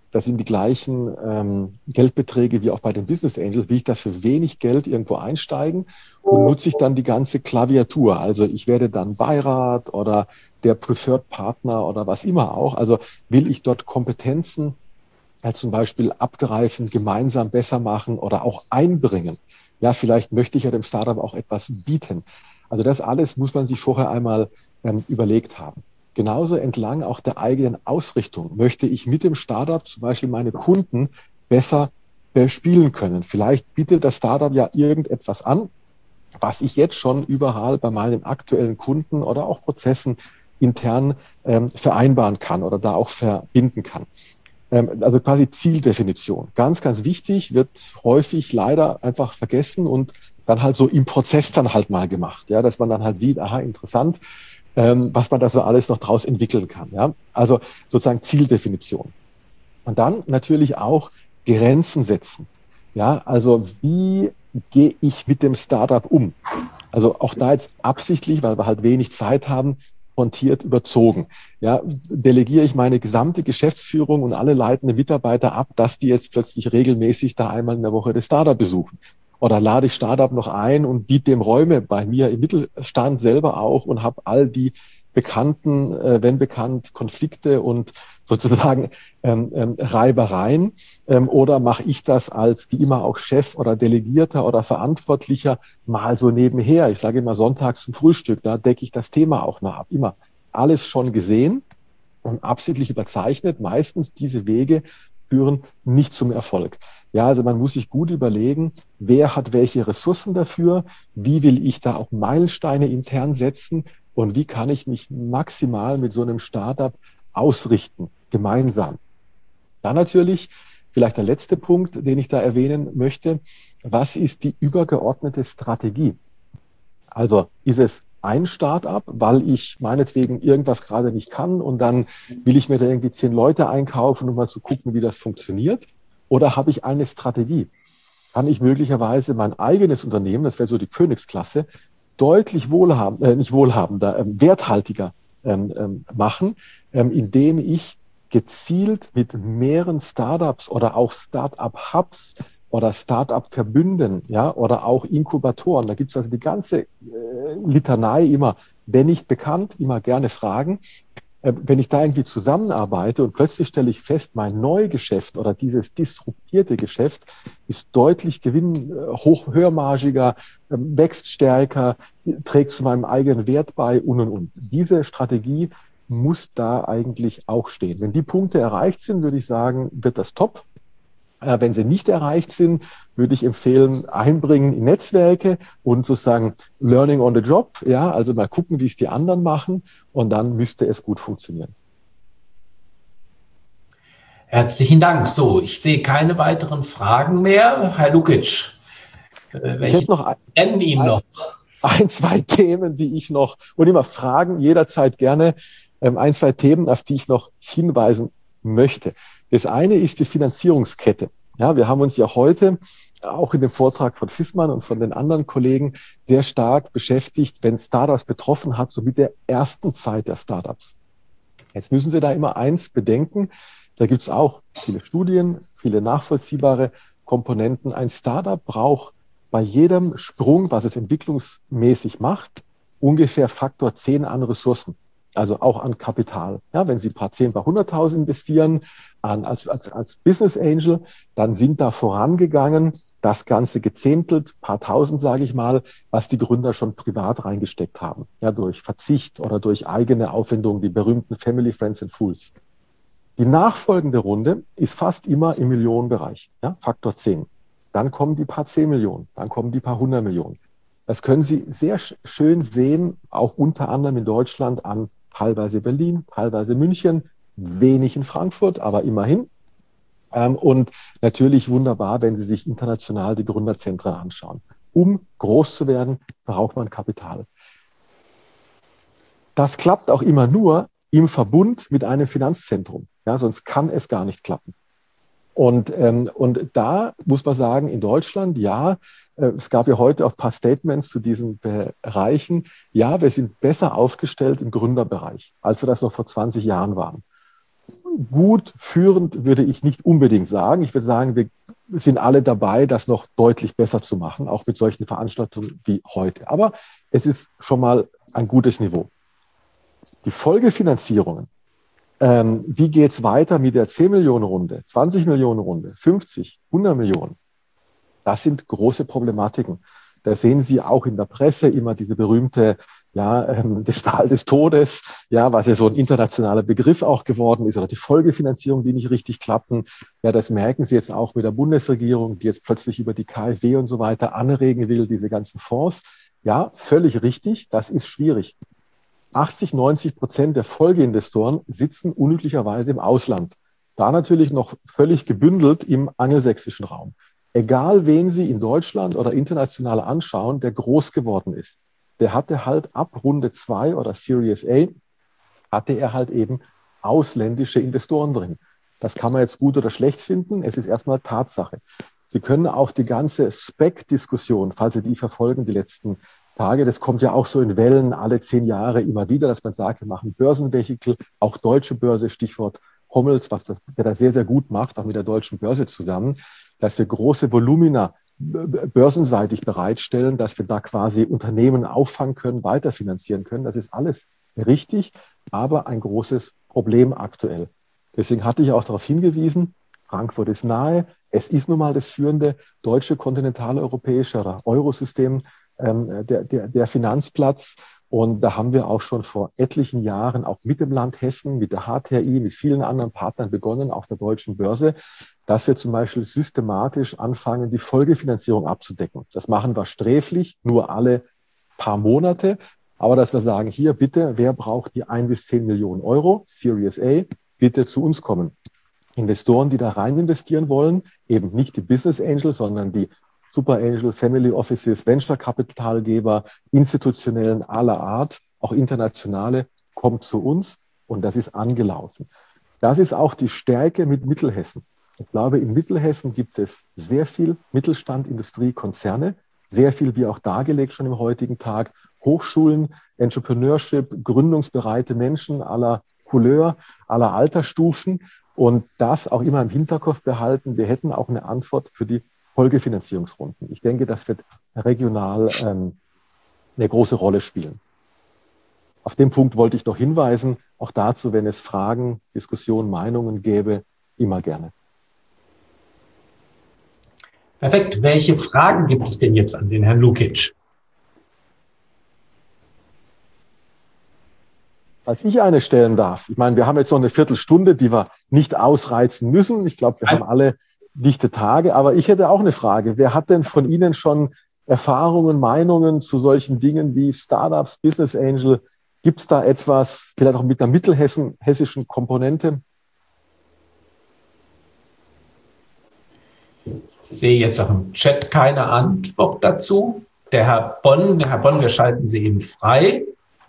das sind die gleichen Geldbeträge wie auch bei den Business Angels, will ich da für wenig Geld irgendwo einsteigen und nutze ich dann die ganze Klaviatur. Also ich werde dann Beirat oder der Preferred Partner oder was immer auch. Also will ich dort Kompetenzen zum Beispiel abgreifen, gemeinsam besser machen oder auch einbringen. Ja, vielleicht möchte ich ja dem Startup auch etwas bieten. Also das alles muss man sich vorher einmal überlegt haben. Genauso entlang auch der eigenen Ausrichtung möchte ich mit dem Startup zum Beispiel meine Kunden besser bespielen können. Vielleicht bietet das Startup ja irgendetwas an, was ich jetzt schon überall bei meinen aktuellen Kunden oder auch Prozessen intern vereinbaren kann oder da auch verbinden kann. Also quasi Zieldefinition. Ganz, ganz wichtig, wird häufig leider einfach vergessen und dann halt so im Prozess dann halt mal gemacht, ja, dass man dann halt sieht, aha, interessant, was man da so alles noch draus entwickeln kann. Ja? Also sozusagen Zieldefinition. Und dann natürlich auch Grenzen setzen. Ja, also wie gehe ich mit dem Startup um? Also auch da jetzt absichtlich, weil wir halt wenig Zeit haben, frontiert überzogen. Ja, delegiere ich meine gesamte Geschäftsführung und alle leitenden Mitarbeiter ab, dass die jetzt plötzlich regelmäßig da einmal in der Woche das Startup besuchen. Oder lade ich Startup noch ein und biete dem Räume bei mir im Mittelstand selber auch und habe all die bekannten, wenn bekannt, Konflikte und sozusagen Reibereien. Oder mache ich das als wie immer auch Chef oder Delegierter oder Verantwortlicher mal so nebenher? Ich sage immer sonntags zum Frühstück, da decke ich das Thema auch noch ab. Immer alles schon gesehen und absichtlich überzeichnet. Meistens diese Wege führen nicht zum Erfolg. Ja, also man muss sich gut überlegen, wer hat welche Ressourcen dafür, wie will ich da auch Meilensteine intern setzen und wie kann ich mich maximal mit so einem Startup ausrichten, gemeinsam. Dann natürlich vielleicht der letzte Punkt, den ich da erwähnen möchte, was ist die übergeordnete Strategie? Also ist es ein Start-up, weil ich meinetwegen irgendwas gerade nicht kann und dann will ich mir da irgendwie 10 Leute einkaufen, um mal zu gucken, wie das funktioniert? Oder habe ich eine Strategie? Kann ich möglicherweise mein eigenes Unternehmen, das wäre so die Königsklasse, deutlich werthaltiger machen, indem ich gezielt mit mehreren Startups oder auch Startup-Hubs oder Start-up-Verbünden, ja, oder auch Inkubatoren. Da gibt es also die ganze Litanei immer, wenn nicht bekannt, immer gerne fragen. Wenn ich da irgendwie zusammenarbeite und plötzlich stelle ich fest, mein Neugeschäft oder dieses disruptierte Geschäft ist deutlich höhermargiger, wächst stärker, trägt zu meinem eigenen Wert bei und. Diese Strategie muss da eigentlich auch stehen. Wenn die Punkte erreicht sind, würde ich sagen, wird das top. Wenn sie nicht erreicht sind, würde ich empfehlen, einbringen in Netzwerke und sozusagen Learning on the Job. Ja, also mal gucken, wie es die anderen machen und dann müsste es gut funktionieren. Herzlichen Dank. So, ich sehe keine weiteren Fragen mehr. Herr Lukic, Ich hätte noch ein, zwei Themen, die ich noch, und immer Fragen jederzeit gerne, ein, zwei Themen, auf die ich noch hinweisen möchte. Das eine ist die Finanzierungskette. Ja, wir haben uns ja heute auch in dem Vortrag von Fissmann und von den anderen Kollegen sehr stark beschäftigt, wenn Startups betroffen hat, so mit der ersten Zeit der Startups. Jetzt müssen Sie da immer eins bedenken. Da gibt es auch viele Studien, viele nachvollziehbare Komponenten. Ein Startup braucht bei jedem Sprung, was es entwicklungsmäßig macht, ungefähr Faktor 10 an Ressourcen. Also auch an Kapital. Ja, wenn Sie ein paar 10, paar 100.000 investieren als Business Angel, dann sind da vorangegangen, das Ganze gezehntelt, paar tausend, sage ich mal, was die Gründer schon privat reingesteckt haben. Ja, durch Verzicht oder durch eigene Aufwendungen, die berühmten Family, Friends and Fools. Die nachfolgende Runde ist fast immer im Millionenbereich, ja, Faktor 10. Dann kommen die paar 10 Millionen, dann kommen die paar 100 Millionen. Das können Sie sehr schön sehen, auch unter anderem in Deutschland an teilweise Berlin, teilweise München, wenig in Frankfurt, aber immerhin. Und natürlich wunderbar, wenn Sie sich international die Gründerzentren anschauen. Um groß zu werden, braucht man Kapital. Das klappt auch immer nur im Verbund mit einem Finanzzentrum. Ja, sonst kann es gar nicht klappen. Und da muss man sagen, in Deutschland, ja, es gab ja heute auch ein paar Statements zu diesen Bereichen. Ja, wir sind besser aufgestellt im Gründerbereich, als wir das noch vor 20 Jahren waren. gut führend würde ich nicht unbedingt sagen. Ich würde sagen, wir sind alle dabei, das noch deutlich besser zu machen, auch mit solchen Veranstaltungen wie heute. Aber es ist schon mal ein gutes Niveau. Die Folgefinanzierungen, wie geht es weiter mit der 10-Millionen-Runde, 20-Millionen-Runde, 50, 100 Millionen? Das sind große Problematiken. Da sehen Sie auch in der Presse immer diese berühmte, das Tal des Todes, was ja so ein internationaler Begriff auch geworden ist, oder die Folgefinanzierung, die nicht richtig klappen. Ja, das merken Sie jetzt auch mit der Bundesregierung, die jetzt plötzlich über die KfW und so weiter anregen will, diese ganzen Fonds. Ja, völlig richtig, das ist schwierig. 80-90% der Folgeinvestoren sitzen unüblicherweise im Ausland. Da natürlich noch völlig gebündelt im angelsächsischen Raum. Egal, wen Sie in Deutschland oder international anschauen, der groß geworden ist, der hatte halt ab Runde 2 oder Series A, hatte er halt eben ausländische Investoren drin. Das kann man jetzt gut oder schlecht finden. Es ist erstmal Tatsache. Sie können auch die ganze SPAC-Diskussion, falls Sie die verfolgen, die letzten Tage, das kommt ja auch so in Wellen alle 10 Jahre immer wieder, dass man sagt, wir machen Börsenvehikel, auch deutsche Börse, Stichwort Hommels, der das sehr, sehr gut macht, auch mit der deutschen Börse zusammen, dass wir große Volumina börsenseitig bereitstellen, dass wir da quasi Unternehmen auffangen können, weiterfinanzieren können. Das ist alles richtig, aber ein großes Problem aktuell. Deswegen hatte ich auch darauf hingewiesen, Frankfurt ist nahe. Es ist nun mal das führende deutsche kontinentaleuropäische oder Eurosystem, der Finanzplatz. Und da haben wir auch schon vor etlichen Jahren auch mit dem Land Hessen, mit der HTI, mit vielen anderen Partnern begonnen, auf der deutschen Börse, dass wir zum Beispiel systematisch anfangen, die Folgefinanzierung abzudecken. Das machen wir sträflich, nur alle paar Monate. Aber dass wir sagen, hier bitte, wer braucht die 1 bis 10 Millionen Euro, Series A, bitte zu uns kommen. Investoren, die da rein investieren wollen, eben nicht die Business Angels, sondern die Super Angel, Family Offices, Venture-Kapitalgeber, institutionellen aller Art, auch internationale, kommt zu uns und das ist angelaufen. Das ist auch die Stärke mit Mittelhessen. Ich glaube, in Mittelhessen gibt es sehr viel Mittelstand, Industrie, Konzerne, sehr viel, wie auch dargelegt schon im heutigen Tag, Hochschulen, Entrepreneurship, gründungsbereite Menschen aller Couleur, aller Altersstufen und das auch immer im Hinterkopf behalten. Wir hätten auch eine Antwort für die Folgefinanzierungsrunden. Ich denke, das wird regional eine große Rolle spielen. Auf den Punkt wollte ich noch hinweisen, auch dazu, wenn es Fragen, Diskussionen, Meinungen gäbe, immer gerne. Perfekt. Welche Fragen gibt es denn jetzt an den Herrn Lukic? Falls ich eine stellen darf. Ich meine, wir haben jetzt noch eine Viertelstunde, die wir nicht ausreizen müssen. Ich glaube, wir haben alle dichte Tage, aber ich hätte auch eine Frage. Wer hat denn von Ihnen schon Erfahrungen, Meinungen zu solchen Dingen wie Startups, Business Angel? Gibt es da etwas, vielleicht auch mit einer mittelhessischen Komponente? Ich sehe jetzt auch im Chat keine Antwort dazu. Der Herr Bonn, wir schalten Sie eben frei.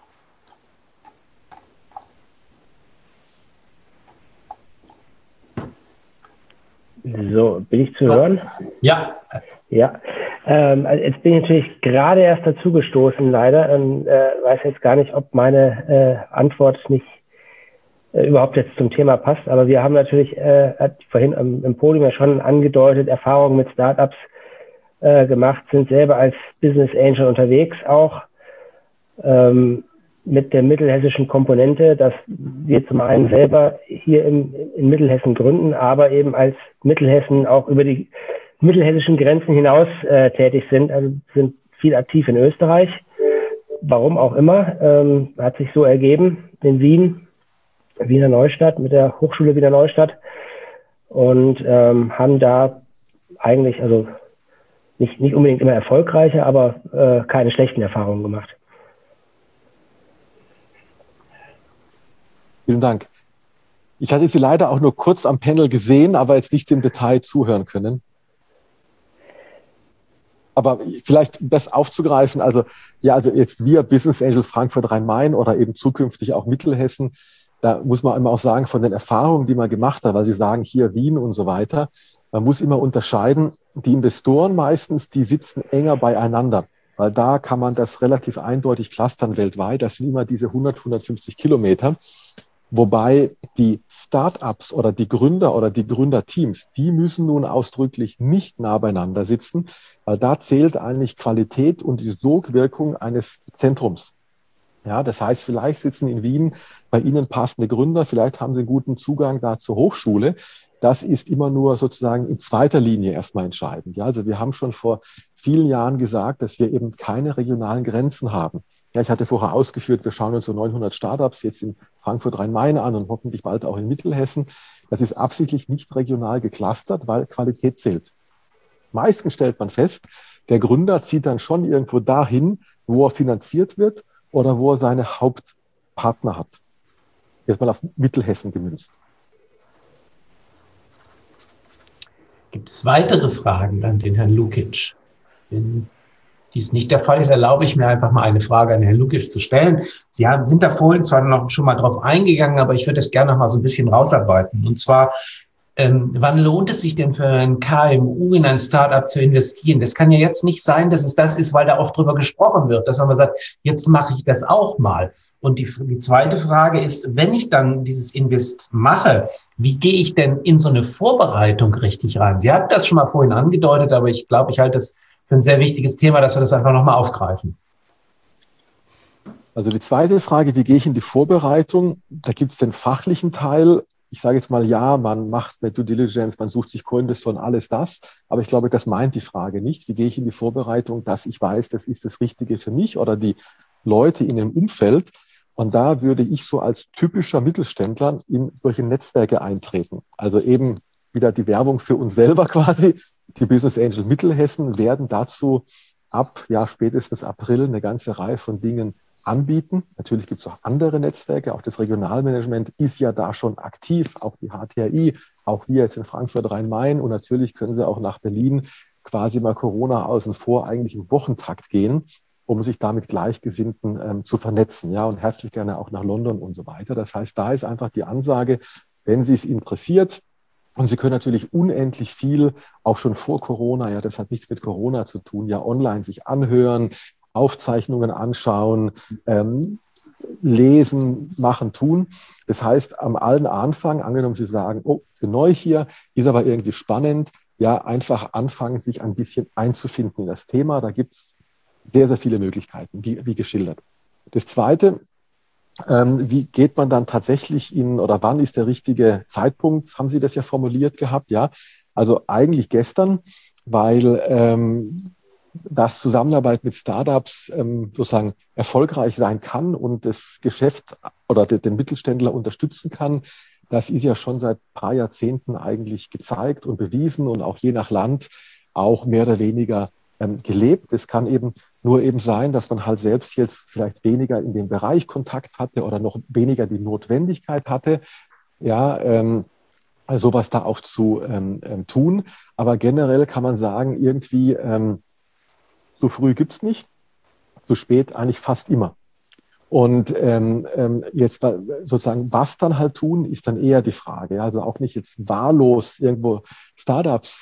So, bin ich zu hören? Ja. Ja, also jetzt bin ich natürlich gerade erst dazugestoßen, leider, und weiß jetzt gar nicht, ob meine Antwort nicht überhaupt jetzt zum Thema passt. Aber wir haben natürlich, hat vorhin im Podium ja schon angedeutet, Erfahrungen mit Startups gemacht, sind selber als Business Angel unterwegs auch. Mit der mittelhessischen Komponente, dass wir zum einen selber hier in Mittelhessen gründen, aber eben als Mittelhessen auch über die mittelhessischen Grenzen hinaus tätig sind. Also sind viel aktiv in Österreich. Warum auch immer, hat sich so ergeben in Wien, Wiener Neustadt, mit der Hochschule Wiener Neustadt und haben da eigentlich, also nicht unbedingt immer erfolgreiche, aber keine schlechten Erfahrungen gemacht. Vielen Dank. Ich hatte Sie leider auch nur kurz am Panel gesehen, aber jetzt nicht im Detail zuhören können. Aber vielleicht das aufzugreifen, also jetzt wir Business Angel Frankfurt Rhein-Main oder eben zukünftig auch Mittelhessen, da muss man immer auch sagen, von den Erfahrungen, die man gemacht hat, weil Sie sagen hier Wien und so weiter, man muss immer unterscheiden, die Investoren meistens, die sitzen enger beieinander, weil da kann man das relativ eindeutig clustern weltweit, das sind immer diese 100, 150 Kilometer. Wobei die Start-ups oder die Gründer oder die Gründerteams, die müssen nun ausdrücklich nicht nah beieinander sitzen, weil da zählt eigentlich Qualität und die Sogwirkung eines Zentrums. Ja, das heißt, vielleicht sitzen in Wien bei Ihnen passende Gründer, vielleicht haben Sie einen guten Zugang da zur Hochschule. Das ist immer nur sozusagen in zweiter Linie erstmal entscheidend. Ja, also wir haben schon vor vielen Jahren gesagt, dass wir eben keine regionalen Grenzen haben. Ja, ich hatte vorher ausgeführt, wir schauen uns so 900 Startups jetzt in Frankfurt Rhein-Main an und hoffentlich bald auch in Mittelhessen. Das ist absichtlich nicht regional geclustert, weil Qualität zählt. Meistens stellt man fest, der Gründer zieht dann schon irgendwo dahin, wo er finanziert wird oder wo er seine Hauptpartner hat. Jetzt mal auf Mittelhessen gemünzt. Gibt es weitere Fragen an den Herrn Lukic? Wenn dies nicht der Fall ist, erlaube ich mir einfach mal eine Frage an Herrn Lukic zu stellen. Sie sind da vorhin zwar noch schon mal drauf eingegangen, aber ich würde es gerne noch mal so ein bisschen rausarbeiten. Und zwar, wann lohnt es sich denn für ein KMU in ein Startup zu investieren? Das kann ja jetzt nicht sein, dass es das ist, weil da oft drüber gesprochen wird, dass man mal sagt, jetzt mache ich das auch mal. Und die zweite Frage ist, wenn ich dann dieses Invest mache, wie gehe ich denn in so eine Vorbereitung richtig rein? Sie hatten das schon mal vorhin angedeutet, aber ich glaube, ich halte das für ein sehr wichtiges Thema, dass wir das einfach nochmal aufgreifen. Also die zweite Frage, wie gehe ich in die Vorbereitung? Da gibt es den fachlichen Teil. Ich sage jetzt mal, ja, man macht eine Due Diligence, man sucht sich Co-Investoren, alles das. Aber ich glaube, das meint die Frage nicht. Wie gehe ich in die Vorbereitung, dass ich weiß, das ist das Richtige für mich oder die Leute in dem Umfeld. Und da würde ich so als typischer Mittelständler in solche Netzwerke eintreten. Also eben wieder die Werbung für uns selber quasi. Die Business Angel Mittelhessen werden dazu ab spätestens April eine ganze Reihe von Dingen anbieten. Natürlich gibt es auch andere Netzwerke. Auch das Regionalmanagement ist ja da schon aktiv. Auch die HTRI, auch wir jetzt in Frankfurt Rhein-Main. Und natürlich können Sie auch nach Berlin quasi mal Corona außen vor eigentlich im Wochentakt gehen, um sich da mit Gleichgesinnten zu vernetzen. Ja, und herzlich gerne auch nach London und so weiter. Das heißt, da ist einfach die Ansage, wenn Sie es interessiert, und Sie können natürlich unendlich viel, auch schon vor Corona, ja, das hat nichts mit Corona zu tun, ja, online sich anhören, Aufzeichnungen anschauen, lesen, machen, tun. Das heißt, am allen Anfang, angenommen Sie sagen, oh, ich bin neu hier, ist aber irgendwie spannend, ja, einfach anfangen, sich ein bisschen einzufinden in das Thema. Da gibt es sehr, sehr viele Möglichkeiten, wie geschildert. Das Zweite, wie geht man dann tatsächlich oder wann ist der richtige Zeitpunkt? Haben Sie das ja formuliert gehabt, ja? Also eigentlich gestern, weil das Zusammenarbeit mit Startups sozusagen erfolgreich sein kann und das Geschäft oder den Mittelständler unterstützen kann. Das ist ja schon seit ein paar Jahrzehnten eigentlich gezeigt und bewiesen und auch je nach Land auch mehr oder weniger gelebt. Es kann eben nur eben sein, dass man halt selbst jetzt vielleicht weniger in dem Bereich Kontakt hatte oder noch weniger die Notwendigkeit hatte, ja, sowas da auch zu tun. Aber generell kann man sagen, irgendwie zu früh gibt es nicht, zu spät eigentlich fast immer. Und jetzt sozusagen, was dann halt tun, ist dann eher die Frage. Also auch nicht jetzt wahllos irgendwo Startups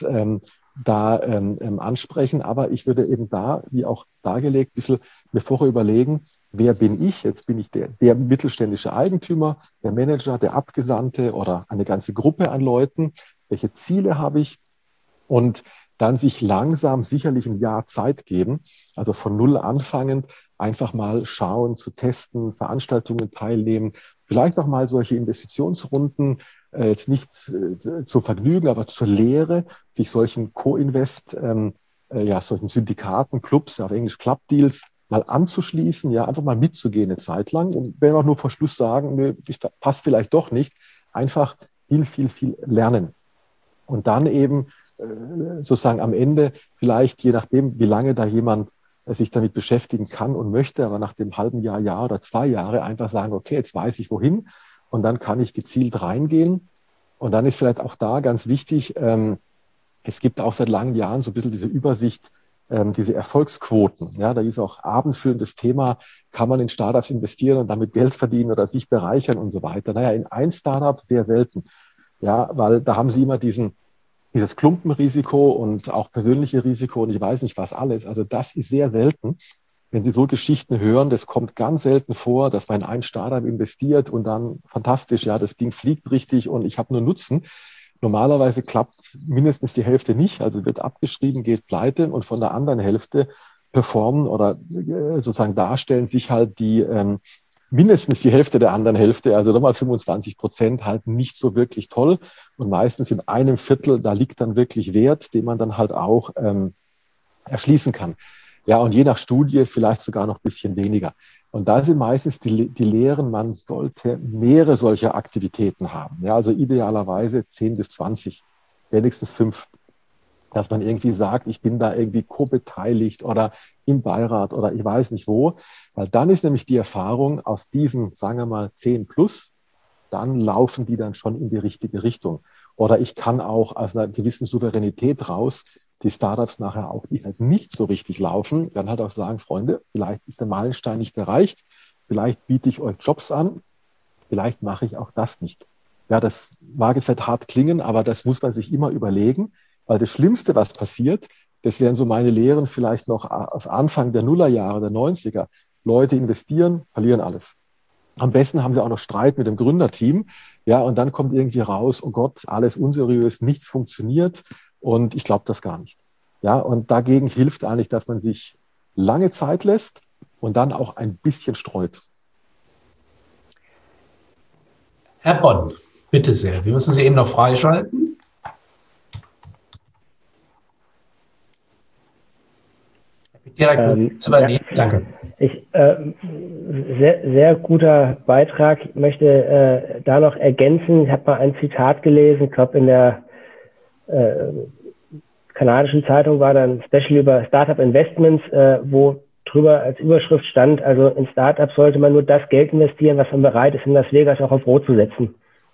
ansprechen, aber ich würde eben da, wie auch dargelegt, ein bisschen mir vorher überlegen, wer bin ich? Jetzt bin ich der mittelständische Eigentümer, der Manager, der Abgesandte oder eine ganze Gruppe an Leuten. Welche Ziele habe ich? Und dann sich langsam sicherlich ein Jahr Zeit geben, also von Null anfangend, einfach mal schauen, zu testen, Veranstaltungen teilnehmen, vielleicht auch mal solche Investitionsrunden, jetzt nicht zum Vergnügen, aber zur Lehre, sich solchen Co-Invest, solchen Syndikaten, Clubs, auf Englisch Club Deals, mal anzuschließen, ja, einfach mal mitzugehen eine Zeit lang. Und wenn wir auch nur vor Schluss sagen, nö, passt vielleicht doch nicht, einfach viel lernen. Und dann eben sozusagen am Ende vielleicht, je nachdem, wie lange da jemand sich damit beschäftigen kann und möchte, aber nach dem halben Jahr oder 2 Jahre einfach sagen, okay, jetzt weiß ich wohin und dann kann ich gezielt reingehen. Und dann ist vielleicht auch da ganz wichtig, es gibt auch seit langen Jahren so ein bisschen diese Übersicht, diese Erfolgsquoten. Ja, da ist auch abendfüllendes Thema, kann man in Startups investieren und damit Geld verdienen oder sich bereichern und so weiter. Naja, in ein Startup sehr selten. Ja, weil da haben Sie immer dieses Klumpenrisiko und auch persönliche Risiko und ich weiß nicht was alles. Also das ist sehr selten. wenn Sie so Geschichten hören, das kommt ganz selten vor, dass man in ein Startup investiert und dann fantastisch, ja, das Ding fliegt richtig und ich habe nur Nutzen. Normalerweise klappt mindestens die Hälfte nicht, also wird abgeschrieben, geht pleite und von der anderen Hälfte performen oder sozusagen darstellen sich halt die mindestens die Hälfte der anderen Hälfte, also nochmal 25% halt nicht so wirklich toll und meistens in einem Viertel, da liegt dann wirklich Wert, den man dann halt auch erschließen kann. Ja, und je nach Studie vielleicht sogar noch ein bisschen weniger. Und da sind meistens die Lehren, man sollte mehrere solcher Aktivitäten haben. Ja, also idealerweise 10 bis 20, wenigstens 5. Dass man irgendwie sagt, ich bin da irgendwie co-beteiligt oder im Beirat oder ich weiß nicht wo. Weil dann ist nämlich die Erfahrung aus diesen, sagen wir mal, 10 plus, dann laufen die dann schon in die richtige Richtung. Oder ich kann auch aus einer gewissen Souveränität raus die Startups nachher auch, die halt nicht so richtig laufen, dann halt auch sagen, Freunde, vielleicht ist der Meilenstein nicht erreicht, vielleicht biete ich euch Jobs an, vielleicht mache ich auch das nicht. Ja, das mag jetzt vielleicht hart klingen, aber das muss man sich immer überlegen, weil das Schlimmste, was passiert, das wären so meine Lehren vielleicht noch aus Anfang der Nullerjahre, der 90er. Leute investieren, verlieren alles. Am besten haben sie auch noch Streit mit dem Gründerteam. Ja, und dann kommt irgendwie raus, oh Gott, alles unseriös, nichts funktioniert. Und ich glaube das gar nicht. Ja, und dagegen hilft eigentlich, dass man sich lange Zeit lässt und dann auch ein bisschen streut. Herr Bonn, bitte sehr. Wir müssen Sie eben noch freischalten. Direkt zu übernehmen. Ja, danke. Sehr guter Beitrag. Ich möchte da noch ergänzen. Ich habe mal ein Zitat gelesen, ich glaube in der kanadischen Zeitung war dann ein Special über Startup Investments, wo drüber als Überschrift stand, also in Startups sollte man nur das Geld investieren, was man bereit ist, in Las Vegas auch auf Rot zu setzen.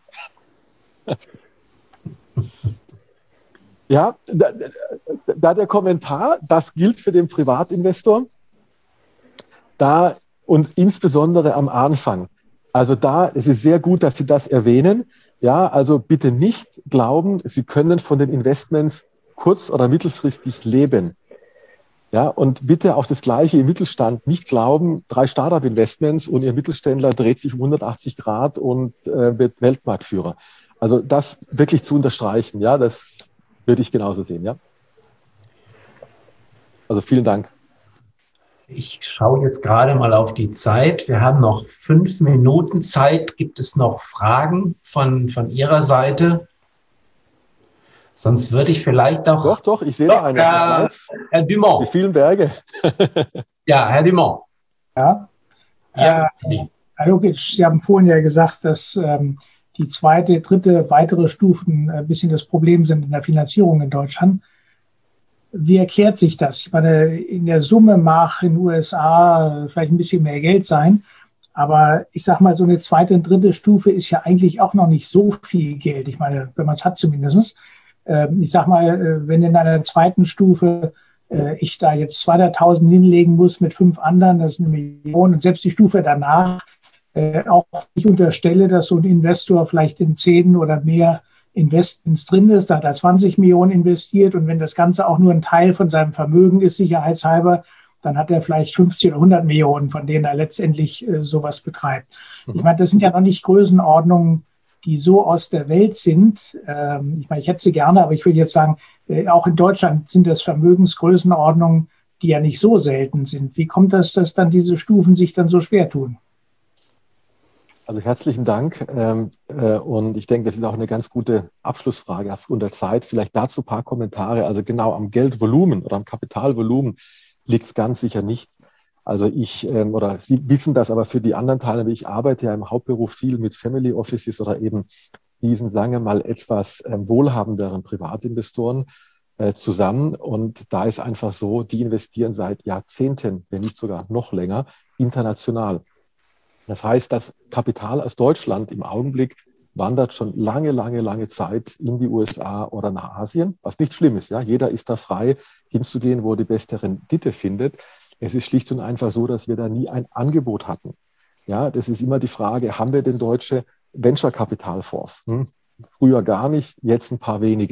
Ja, da der Kommentar, das gilt für den Privatinvestor, da und insbesondere am Anfang. Also da ist es sehr gut, dass Sie das erwähnen. Ja, also bitte nicht glauben, Sie können von den Investments kurz- oder mittelfristig leben. Ja, und bitte auch das Gleiche im Mittelstand nicht glauben, 3 Startup-Investments und Ihr Mittelständler dreht sich um 180 Grad und wird Weltmarktführer. Also das wirklich zu unterstreichen, ja, das würde ich genauso sehen, ja. Also vielen Dank. Ich schaue jetzt gerade mal auf die Zeit. Wir haben noch 5 Minuten Zeit. Gibt es noch Fragen von Ihrer Seite? Sonst würde ich vielleicht auch... Doch, ich sehe da eine. Herr Dumont. Die vielen Berge. Ja, Herr Dumont. Ja, Herr Lukic, Sie haben vorhin ja gesagt, dass die zweite, dritte, weitere Stufen ein bisschen das Problem sind in der Finanzierung in Deutschland. Wie erklärt sich das? Ich meine, in der Summe mag in den USA vielleicht ein bisschen mehr Geld sein, aber ich sage mal, so eine zweite und dritte Stufe ist ja eigentlich auch noch nicht so viel Geld. Ich meine, wenn man es hat zumindest. Ich sage mal, wenn in einer zweiten Stufe ich da jetzt 200.000 hinlegen muss mit 5 anderen, das ist eine Million, und selbst die Stufe danach auch ich unterstelle, dass so ein Investor vielleicht in 10 oder mehr Investments drin ist, da hat er 20 Millionen investiert und wenn das Ganze auch nur ein Teil von seinem Vermögen ist, sicherheitshalber, dann hat er vielleicht 50 oder 100 Millionen, von denen er letztendlich sowas betreibt. Ich meine, das sind ja noch nicht Größenordnungen, die so aus der Welt sind. Ich meine, ich hätte sie gerne, aber ich will jetzt sagen, auch in Deutschland sind das Vermögensgrößenordnungen, die ja nicht so selten sind. Wie kommt das, dass dann diese Stufen sich dann so schwer tun? Also herzlichen Dank und ich denke, das ist auch eine ganz gute Abschlussfrage aufgrund der Zeit. Vielleicht dazu ein paar Kommentare. Also genau am Geldvolumen oder am Kapitalvolumen liegt es ganz sicher nicht. Also oder Sie wissen das, aber für die anderen Teilnehmer, ich arbeite ja im Hauptberuf viel mit Family Offices oder eben diesen, sagen wir mal, etwas wohlhabenderen Privatinvestoren zusammen. Und da ist einfach so, die investieren seit Jahrzehnten, wenn nicht sogar noch länger, international. Das heißt, das Kapital aus Deutschland im Augenblick wandert schon lange Zeit in die USA oder nach Asien, was nicht schlimm ist. Ja? Jeder ist da frei, hinzugehen, wo er die beste Rendite findet. Es ist schlicht und einfach so, dass wir da nie ein Angebot hatten. Ja, das ist immer die Frage, haben wir denn deutsche Venture-Kapitalfonds? Früher gar nicht, jetzt ein paar wenige.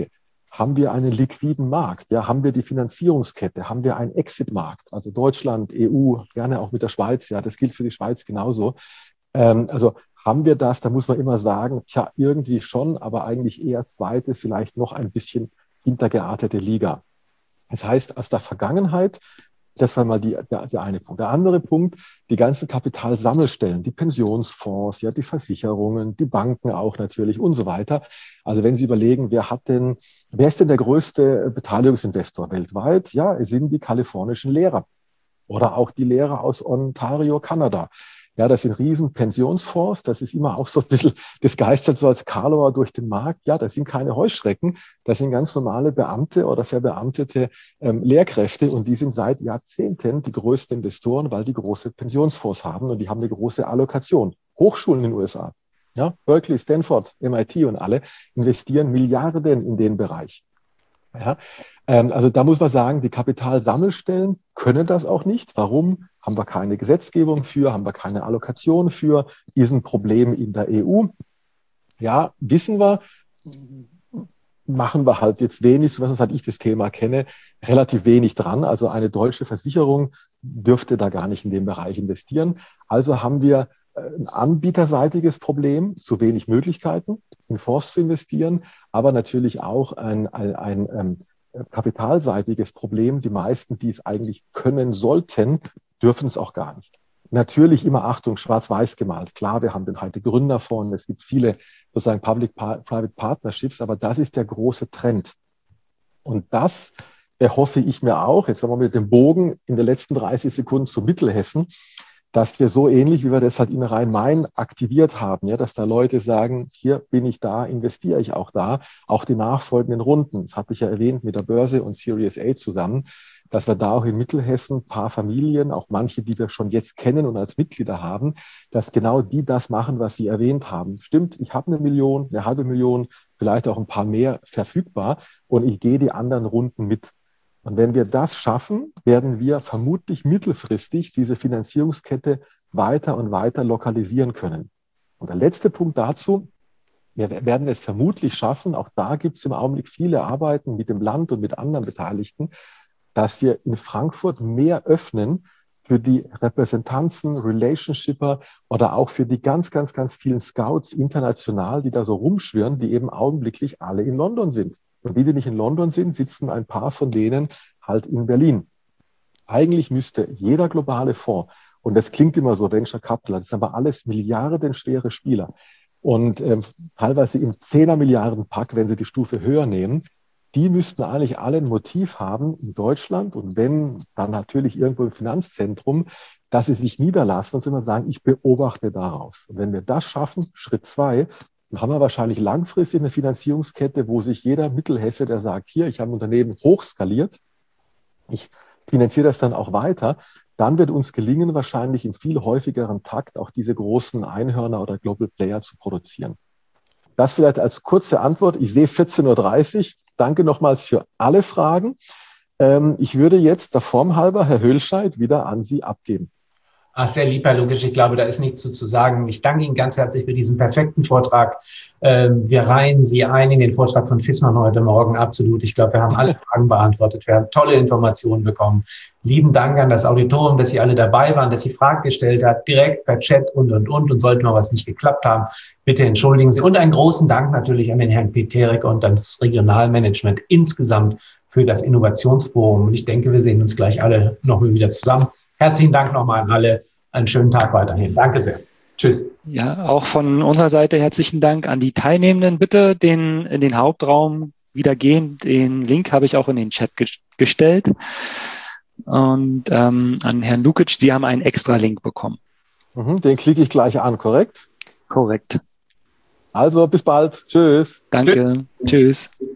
haben wir einen liquiden Markt? Ja, haben wir die Finanzierungskette? Haben wir einen Exit-Markt? Also Deutschland, EU, gerne auch mit der Schweiz. Ja, das gilt für die Schweiz genauso. Also haben wir das? Da muss man immer sagen, tja, irgendwie schon, aber eigentlich eher zweite, vielleicht noch ein bisschen hintergeartete Liga. Das heißt, aus der Vergangenheit, das war mal der eine Punkt. Der andere Punkt, die ganzen Kapitalsammelstellen, die Pensionsfonds, ja, die Versicherungen, die Banken auch natürlich und so weiter. Also wenn Sie überlegen, wer ist denn der größte Beteiligungsinvestor weltweit? Ja, es sind die kalifornischen Lehrer oder auch die Lehrer aus Ontario, Kanada. Ja, das sind riesen Pensionsfonds. Das ist immer auch so ein bisschen, das geistert so als Karlauer durch den Markt. Ja, das sind keine Heuschrecken. Das sind ganz normale Beamte oder verbeamtete Lehrkräfte. Und die sind seit Jahrzehnten die größten Investoren, weil die große Pensionsfonds haben und die haben eine große Allokation. Hochschulen in den USA, ja, Berkeley, Stanford, MIT und alle investieren Milliarden in den Bereich. Ja, also da muss man sagen, die Kapitalsammelstellen können das auch nicht. Warum? Haben wir keine Gesetzgebung für, haben wir keine Allokation für, ist ein Problem in der EU. Ja, wissen wir, machen wir halt jetzt wenig, so was ich das Thema kenne, relativ wenig dran. Also eine deutsche Versicherung dürfte da gar nicht in den Bereich investieren. Also haben wir ein anbieterseitiges Problem, zu wenig Möglichkeiten, in Fonds zu investieren, aber natürlich auch ein kapitalseitiges Problem. Die meisten, die es eigentlich können sollten, dürfen es auch gar nicht. Natürlich immer Achtung, schwarz-weiß gemalt. Klar, wir haben den heute Gründerfonds, es gibt viele sozusagen Public-Private Partnerships, aber das ist der große Trend. Und das erhoffe ich mir auch, jetzt haben wir mit dem Bogen in den letzten 30 Sekunden zu Mittelhessen, dass wir so ähnlich, wie wir das halt in Rhein-Main aktiviert haben, ja, dass da Leute sagen, hier bin ich da, investiere ich auch da, auch die nachfolgenden Runden, das hatte ich ja erwähnt, mit der Börse und Series A zusammen, dass wir da auch in Mittelhessen ein paar Familien, auch manche, die wir schon jetzt kennen und als Mitglieder haben, dass genau die das machen, was Sie erwähnt haben. Stimmt, ich habe 1 Million, 500.000, vielleicht auch ein paar mehr verfügbar und ich gehe die anderen Runden mit. Und wenn wir das schaffen, werden wir vermutlich mittelfristig diese Finanzierungskette weiter und weiter lokalisieren können. Und der letzte Punkt dazu, wir werden es vermutlich schaffen, auch da gibt es im Augenblick viele Arbeiten mit dem Land und mit anderen Beteiligten, dass wir in Frankfurt mehr öffnen für die Repräsentanzen, Relationshipper oder auch für die ganz, ganz, ganz vielen Scouts international, die da so rumschwirren, die eben augenblicklich alle in London sind. Und die nicht in London sind, sitzen ein paar von denen halt in Berlin. Eigentlich müsste jeder globale Fonds, und das klingt immer so, Venture Capital, das sind aber alles milliardenschwere Spieler und teilweise im 10er-Milliarden-Pack, wenn sie die Stufe höher nehmen, die müssten eigentlich alle ein Motiv haben in Deutschland und wenn, dann natürlich irgendwo im Finanzzentrum, dass sie sich niederlassen und immer sagen, ich beobachte daraus. Und wenn wir das schaffen, Schritt 2, dann haben wir wahrscheinlich langfristig eine Finanzierungskette, wo sich jeder Mittelhesse, der sagt, hier, ich habe ein Unternehmen hochskaliert, ich finanziere das dann auch weiter, dann wird uns gelingen, wahrscheinlich im viel häufigeren Takt auch diese großen Einhörner oder Global Player zu produzieren. Das vielleicht als kurze Antwort. Ich sehe 14:30 Uhr. Danke nochmals für alle Fragen. Ich würde jetzt der Form halber, Herr Höllscheid, wieder an Sie abgeben. Sehr lieb, Herr Lukic. Ich glaube, da ist nichts zu sagen. Ich danke Ihnen ganz herzlich für diesen perfekten Vortrag. Wir reihen Sie ein in den Vortrag von Fissmann heute Morgen. Absolut. Ich glaube, wir haben alle Fragen beantwortet. Wir haben tolle Informationen bekommen. Lieben Dank an das Auditorium, dass Sie alle dabei waren, dass Sie Fragen gestellt hat, direkt per Chat und. Und sollte mal was nicht geklappt haben, bitte entschuldigen Sie. Und einen großen Dank natürlich an den Herrn Peterik und an das Regionalmanagement insgesamt für das Innovationsforum. Und ich denke, wir sehen uns gleich alle noch mal wieder zusammen. Herzlichen Dank nochmal an alle. Einen schönen Tag weiterhin. Danke sehr. Tschüss. Ja, auch von unserer Seite herzlichen Dank an die Teilnehmenden. Bitte in den Hauptraum wieder gehen. Den Link habe ich auch in den Chat gestellt. Und an Herrn Lukic, Sie haben einen extra Link bekommen. Den klicke ich gleich an, korrekt? Korrekt. Also bis bald. Tschüss. Danke. Tschüss.